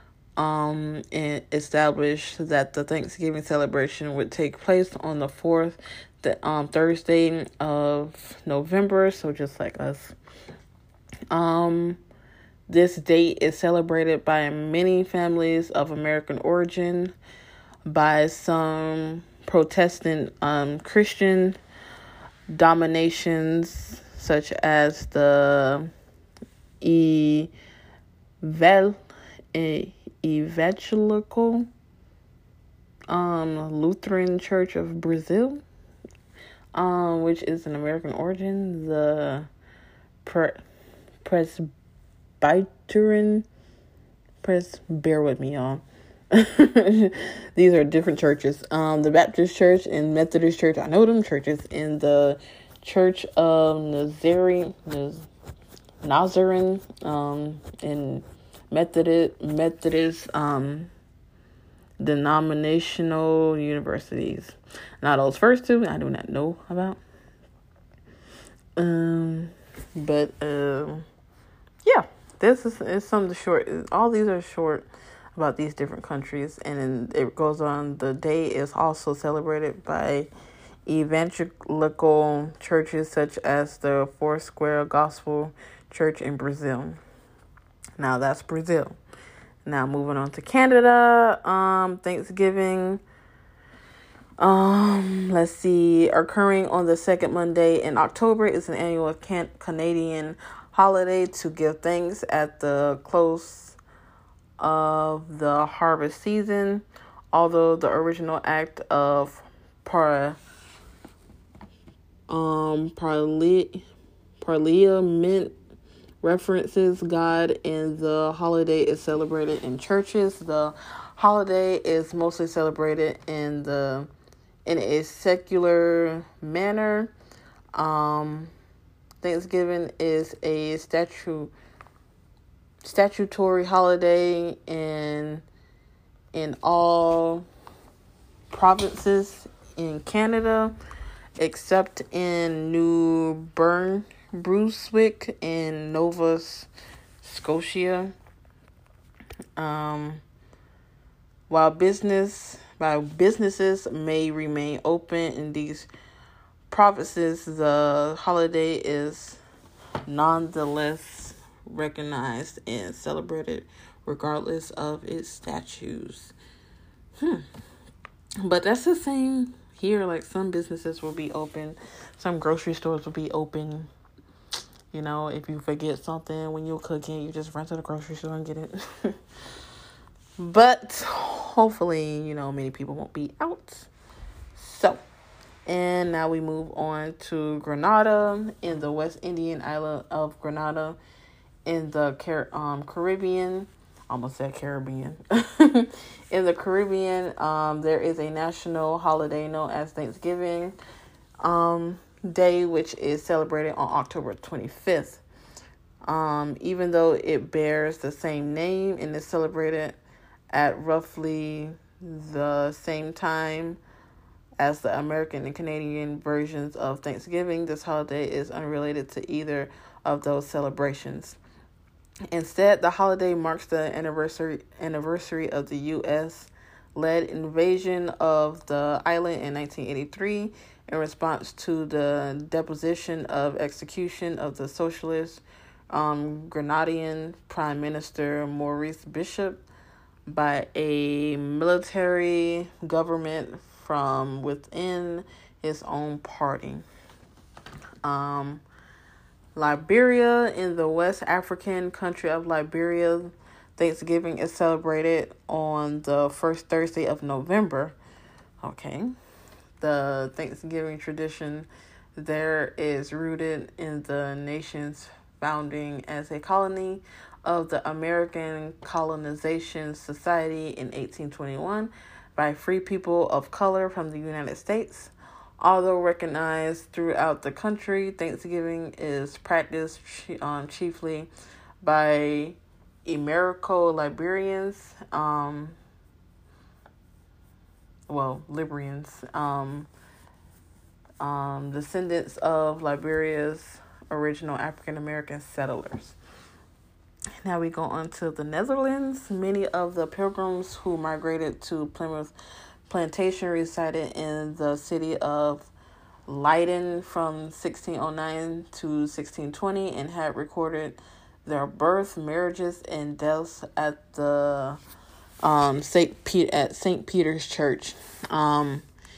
established that the Thanksgiving celebration would take place on the fourth Thursday of November, so just like us. This date is celebrated by many families of American origin. By some Protestant Christian dominations such as the Evangelical Lutheran Church of Brazil, which is an American origin, the Presbyterian, bear with me, y'all. These are different churches. The Baptist Church and Methodist Church, I know them churches, and the Church of Nazarene, and Methodist denominational universities. Now those first two I do not know about. But yeah, this is some of the short. All these are short about these different countries, and then it goes on. The day is also celebrated by evangelical churches such as the Foursquare Gospel Church in Brazil. Now that's Brazil. Now moving on to Canada, Thanksgiving. Let's see, occurring on the second Monday in October is an annual Canadian holiday to give thanks at the close of the harvest season. Although the original act of Parliament references God, and the holiday is celebrated in churches. The holiday is mostly celebrated in a secular manner. Thanksgiving is a statutory holiday in all provinces in Canada, except in New Brunswick and Nova Scotia. While businesses may remain open in these provinces, the holiday is nonetheless recognized and celebrated regardless of its statutes. But that's the same here. Like, some businesses will be open, some grocery stores will be open. You know, if you forget something when you're cooking, you just run to the grocery store and get it. But hopefully, many people won't be out. So, and now we move on to Grenada, in the West Indian island of Grenada, in the Caribbean. Almost said Caribbean. In the Caribbean, there is a national holiday known as Thanksgiving Day, which is celebrated on October 25th. Even though it bears the same name and is celebrated at roughly the same time as the American and Canadian versions of Thanksgiving, this holiday is unrelated to either of those celebrations. Instead, the holiday marks the anniversary of the U.S.-led invasion of the island in 1983 in response to the deposition of execution of the socialist Grenadian Prime Minister Maurice Bishop by a military government from within his own party. Liberia, in the West African country of Liberia, Thanksgiving is celebrated on the first Thursday of November. Okay. The Thanksgiving tradition there is rooted in the nation's founding as a colony of the American Colonization Society in 1821 by free people of color from the United States. Although recognized throughout the country, Thanksgiving is practiced chiefly by Liberians, Liberians, descendants of Liberia's original African American settlers. Now we go on to the Netherlands. Many of the pilgrims who migrated to Plymouth Plantation resided in the city of Leiden from 1609 to 1620 and had recorded their birth, marriages, and deaths at the St. Peter's Church.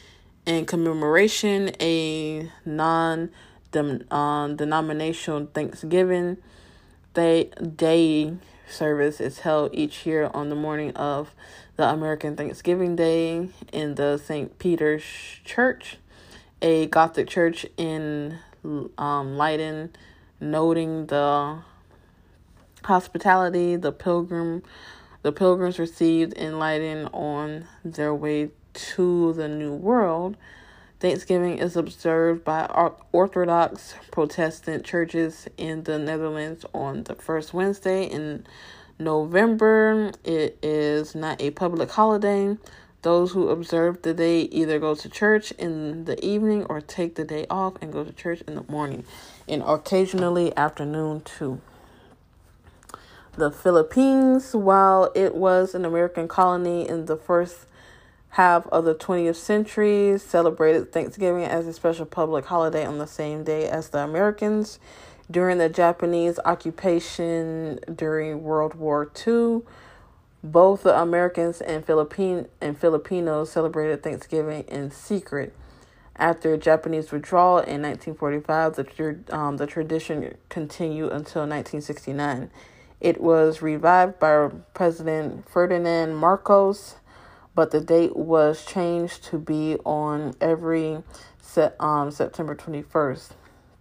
In commemoration, a non-denominational Thanksgiving Day service is held each year on the morning of the American Thanksgiving Day in the St. Peter's Church, a Gothic church in Leiden, noting the hospitality the pilgrims received in Leiden on their way to the New World. Thanksgiving is observed by Orthodox Protestant churches in the Netherlands on the first Wednesday in November. It is not a public holiday. Those who observe the day either go to church in the evening or take the day off and go to church in the morning, and occasionally afternoon too. The Philippines, while it was an American colony in the first half of the 20th century, celebrated Thanksgiving as a special public holiday on the same day as the Americans. During the Japanese occupation during World War II, both the Americans and Filipinos celebrated Thanksgiving in secret. After Japanese withdrawal in 1945, the tradition continued until 1969. It was revived by President Ferdinand Marcos, but the date was changed to be on every September 21st.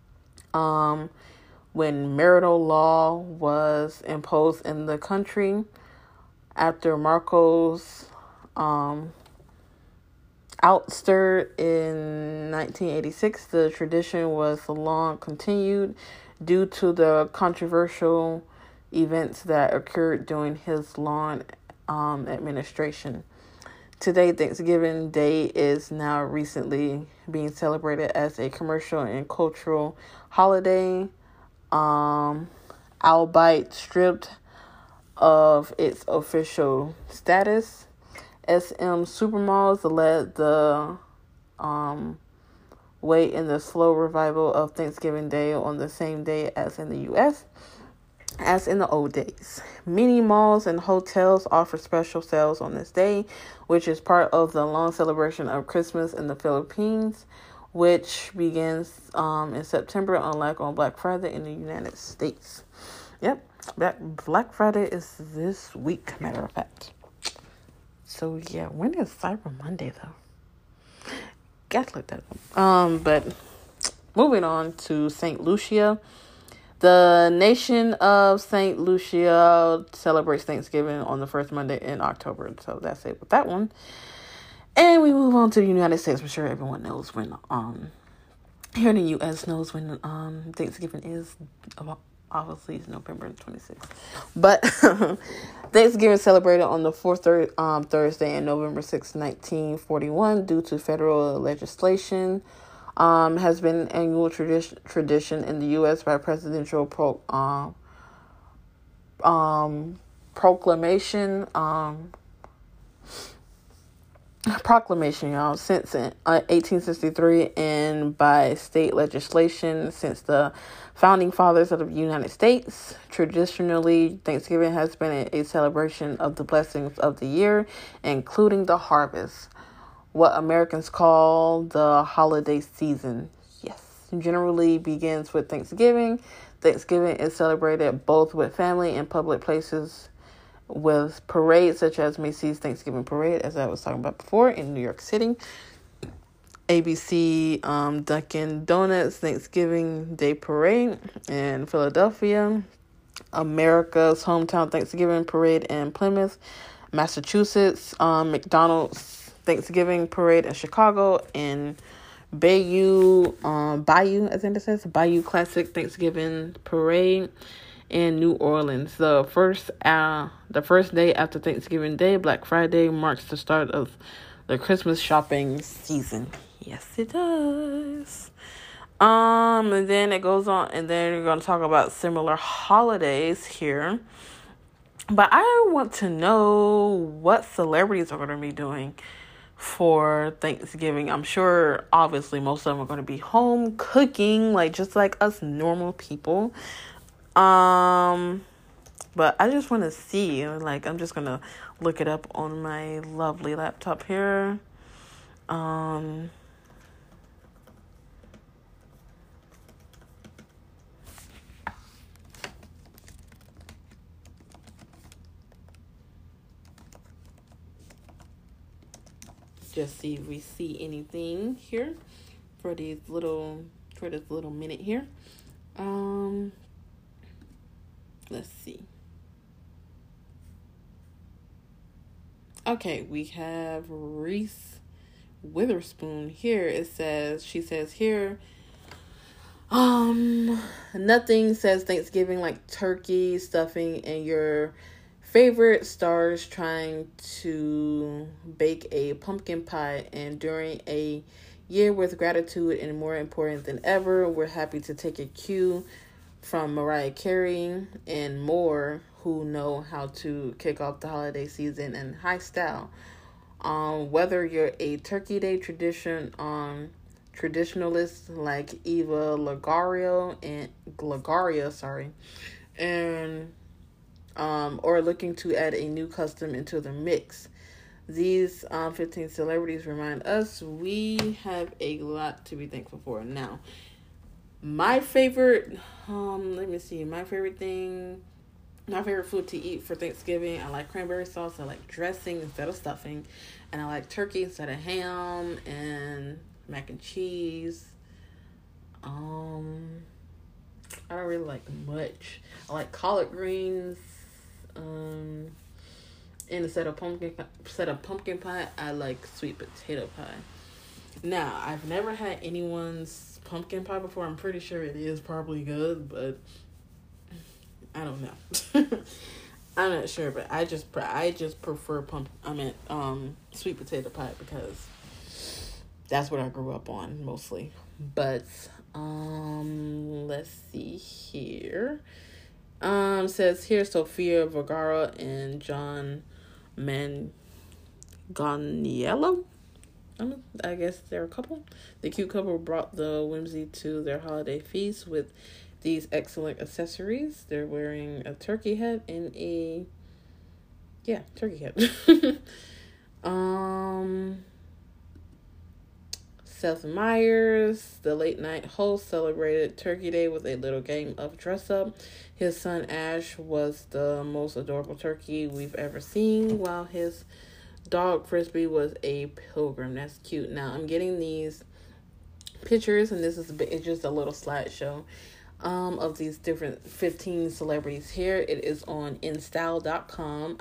When martial law was imposed in the country after Marcos ouster in 1986, the tradition was long continued due to the controversial events that occurred during his long administration. Today, Thanksgiving Day is now recently being celebrated as a commercial and cultural holiday, albeit stripped of its official status. SM Supermalls led the way in the slow revival of Thanksgiving Day on the same day as in the U.S., as in the old days. Many malls and hotels offer special sales on this day, which is part of the long celebration of Christmas in the Philippines, which begins in September, unlike on Black Friday in the United States. Yep, Black Friday is this week, matter of fact. So yeah, when is Cyber Monday though? Gotta look that up. But moving on to St. Lucia. The nation of St. Lucia celebrates Thanksgiving on the first Monday in October. So that's it with that one. And we move on to the United States. I'm sure everyone knows when, here in the U.S. knows when Thanksgiving is. Obviously, it's November 26th. But Thanksgiving is celebrated on the fourth Thursday in November 6, 1941, due to federal legislation. Has been an annual tradition in the U.S. by presidential proclamation, y'all, since 1863, and by state legislation since the founding fathers of the United States. Traditionally, Thanksgiving has been a celebration of the blessings of the year, including the harvest, what Americans call the holiday season. Yes, generally begins with Thanksgiving. Thanksgiving is celebrated both with family and public places, with parades such as Macy's Thanksgiving Parade, as I was talking about before, in New York City. ABC Dunkin' Donuts Thanksgiving Day Parade in Philadelphia. America's Hometown Thanksgiving Parade in Plymouth, Massachusetts. McDonald's Thanksgiving Parade in Chicago, and Bayou Classic Thanksgiving Parade in New Orleans. The first day after Thanksgiving Day, Black Friday, marks the start of the Christmas shopping season. Yes, it does. And then it goes on, and then we're going to talk about similar holidays here. But I want to know what celebrities are going to be doing for Thanksgiving. I'm sure, obviously, most of them are going to be home cooking, just like us normal people. But I just want to see, I'm just going to look it up on my lovely laptop here. just see if we see anything here for this little minute here. Let's see. Okay, we have Reese Witherspoon here. She says here, nothing says Thanksgiving like turkey, stuffing, and your favorite stars trying to bake a pumpkin pie. And during a year with gratitude and more important than ever, we're happy to take a cue from Mariah Carey and more, who know how to kick off the holiday season in high style. Whether you're a Turkey Day traditionalist like Eva Longoria, and or looking to add a new custom into the mix, these 15 celebrities remind us we have a lot to be thankful for. Now, my favorite, my favorite food to eat for Thanksgiving, I like cranberry sauce. I like dressing instead of stuffing. And I like turkey instead of ham and mac and cheese. I don't really like much. I like collard greens. And instead of pumpkin pie, I like sweet potato pie. Now, I've never had anyone's pumpkin pie before. I'm pretty sure it is probably good, but I don't know. I'm not sure, but I just prefer sweet potato pie because that's what I grew up on mostly. But let's see here. Says here Sofia Vergara and John Manganiello. I guess they're a couple. The cute couple brought the whimsy to their holiday feast with these excellent accessories. They're wearing a turkey head and turkey head. Seth Meyers, the late night host, celebrated Turkey Day with a little game of dress up. His son Ash was the most adorable turkey we've ever seen, while his dog Frisbee was a pilgrim. That's cute. Now I'm getting these pictures, and it's just a little slideshow of these different 15 celebrities here. It is on instyle.com,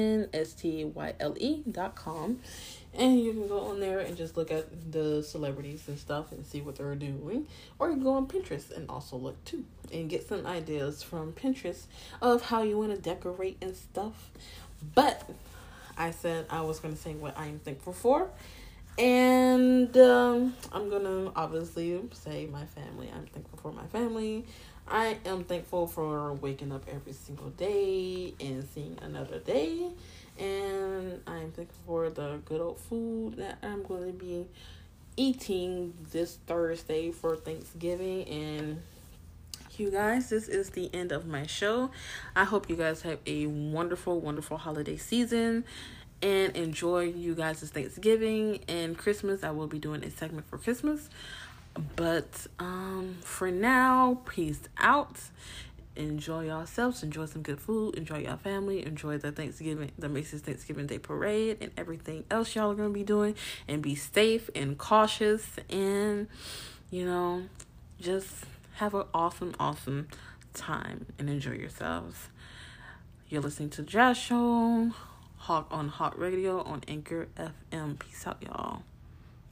INSTYLE.com, and you can go on there and just look at the celebrities and stuff and see what they're doing, or you can go on Pinterest and also look too and get some ideas from Pinterest of how you want to decorate and stuff. But I said I was going to say what I am thankful for. And I'm going to obviously say my family. I'm thankful for my family. I am thankful for waking up every single day and seeing another day. And I'm thankful for the good old food that I'm going to be eating this Thursday for Thanksgiving. And you guys, this is the end of my show. I hope you guys have a wonderful, wonderful holiday season and enjoy you guys' Thanksgiving and Christmas. I will be doing a segment for Christmas. But for now, peace out. Enjoy yourselves. Enjoy some good food. Enjoy your family. Enjoy the Macy's Thanksgiving Day Parade and everything else y'all are going to be doing. And be safe and cautious. And, just have an awesome, awesome time and enjoy yourselves. You're listening to Jazz Show on Hot Radio on Anchor FM. Peace out, y'all.